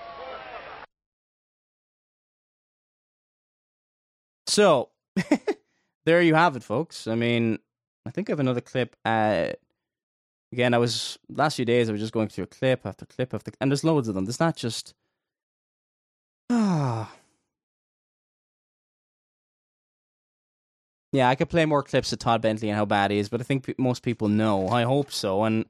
So, there you have it, folks. I mean, I think I have another clip. Uh, again, I was, last few days, I was just going through clip after clip after, and there's loads of them. There's not just, ah. Yeah, I could play more clips of Todd Bentley and how bad he is, but I think p- most people know. I hope so. And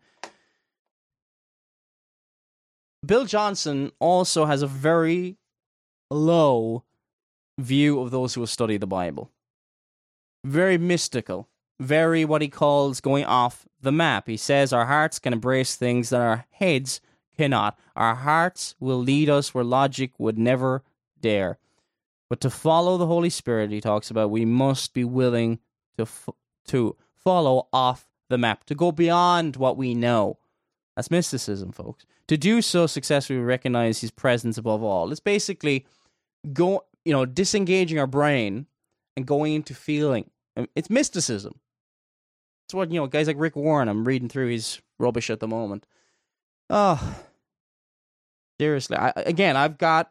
Bill Johnson also has a very low view of those who study the Bible. Very mystical. Very what he calls going off the map. He says our hearts can embrace things that our heads cannot. Our hearts will lead us where logic would never dare. But to follow the Holy Spirit, he talks about, we must be willing to f- to follow off the map, to go beyond what we know. That's mysticism, folks. To do so successfully, we recognize his presence above all. It's basically go, you know, disengaging our brain and going into feeling. It's mysticism. It's what, you know, guys like Rick Warren, I'm reading through his rubbish at the moment. Oh, seriously. I, again, I've got,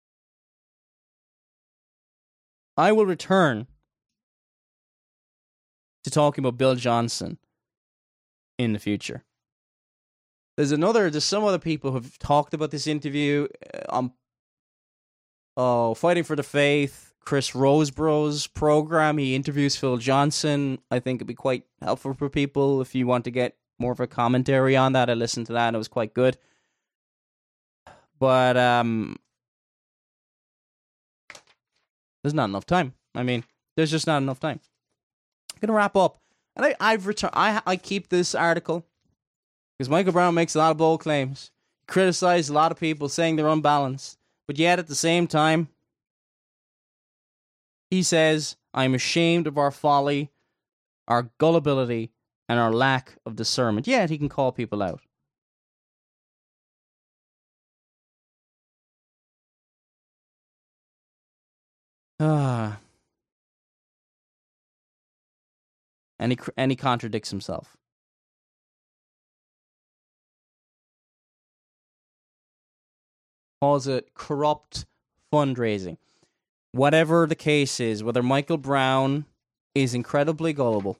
I will return to talking about Bill Johnson in the future. There's another, there's some other people who have talked about this interview on oh, Fighting for the Faith, Chris Rosebrough's program. He interviews Phil Johnson. I think it'd be quite helpful for people if you want to get more of a commentary on that. I listened to that and it was quite good. But um, there's not enough time. I mean, there's just not enough time. I'm gonna wrap up, and I I've returned. I I keep this article because Michael Brown makes a lot of bold claims, criticizes a lot of people saying they're unbalanced, but yet at the same time, he says, "I'm ashamed of our folly, our gullibility, and our lack of discernment." Yet he can call people out. Ah. And he, and he contradicts himself. calls it corrupt fundraising. Whatever the case is, whether Michael Brown is incredibly gullible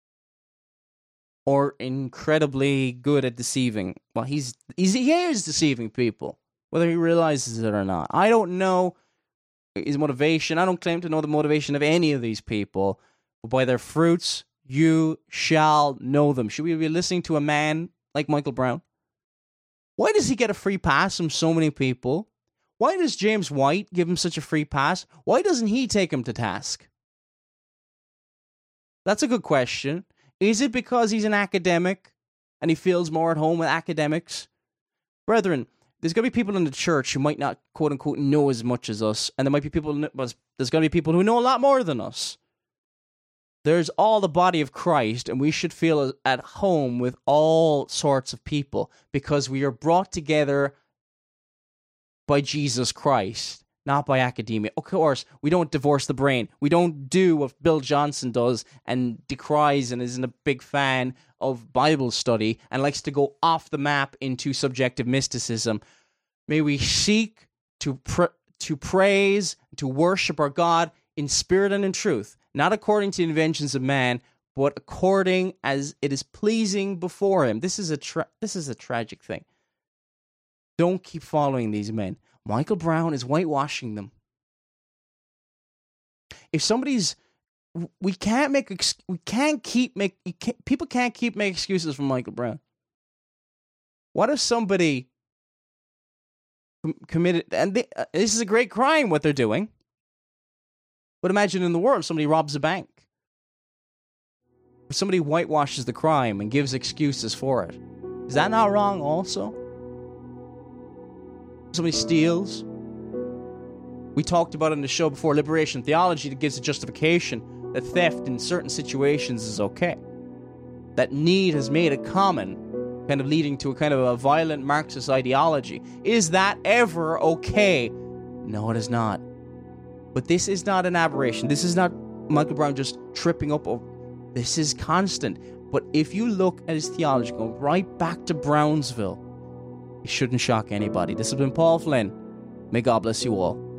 or incredibly good at deceiving, well, he's, he's he is deceiving people, whether he realizes it or not. I don't know his motivation. I don't claim to know the motivation of any of these people, but by their fruits you shall know them. Should we be listening to a man like Michael Brown? Why does he get a free pass from so many people? Why does James White give him such a free pass? Why doesn't he take him to task? That's a good question. Is it because he's an academic and he feels more at home with academics? Brethren, there's going to be people in the church who might not, quote-unquote, know as much as us, and there might be people, there's going to be people who know a lot more than us. There's all the body of Christ, and we should feel at home with all sorts of people because we are brought together by Jesus Christ, not by academia. Of course, we don't divorce the brain. We don't do what Bill Johnson does and decries and isn't a big fan of Bible study and likes to go off the map into subjective mysticism. May we seek to pr- to praise, to worship our God in spirit and in truth, not according to the inventions of man, but according as it is pleasing before him. This is a tra- this is a tragic thing. Don't keep following these men. Michael Brown is whitewashing them. If somebody's, we can't make, we can't keep make, can't, people can't keep making excuses for Michael Brown. What if somebody com- committed, and they, uh, this is a great crime what they're doing, but imagine in the world somebody robs a bank. If somebody whitewashes the crime and gives excuses for it, is that not wrong also? Somebody steals. We talked about in the show before, liberation theology that gives a justification that theft in certain situations is okay. That need has made it common, kind of leading to a kind of a violent Marxist ideology. Is that ever okay? No, it is not. But this is not an aberration. This is not Michael Brown just tripping up over. This is constant. But if you look at his theology, going right back to Brownsville, it shouldn't shock anybody. This has been Paul Flynn. May God bless you all.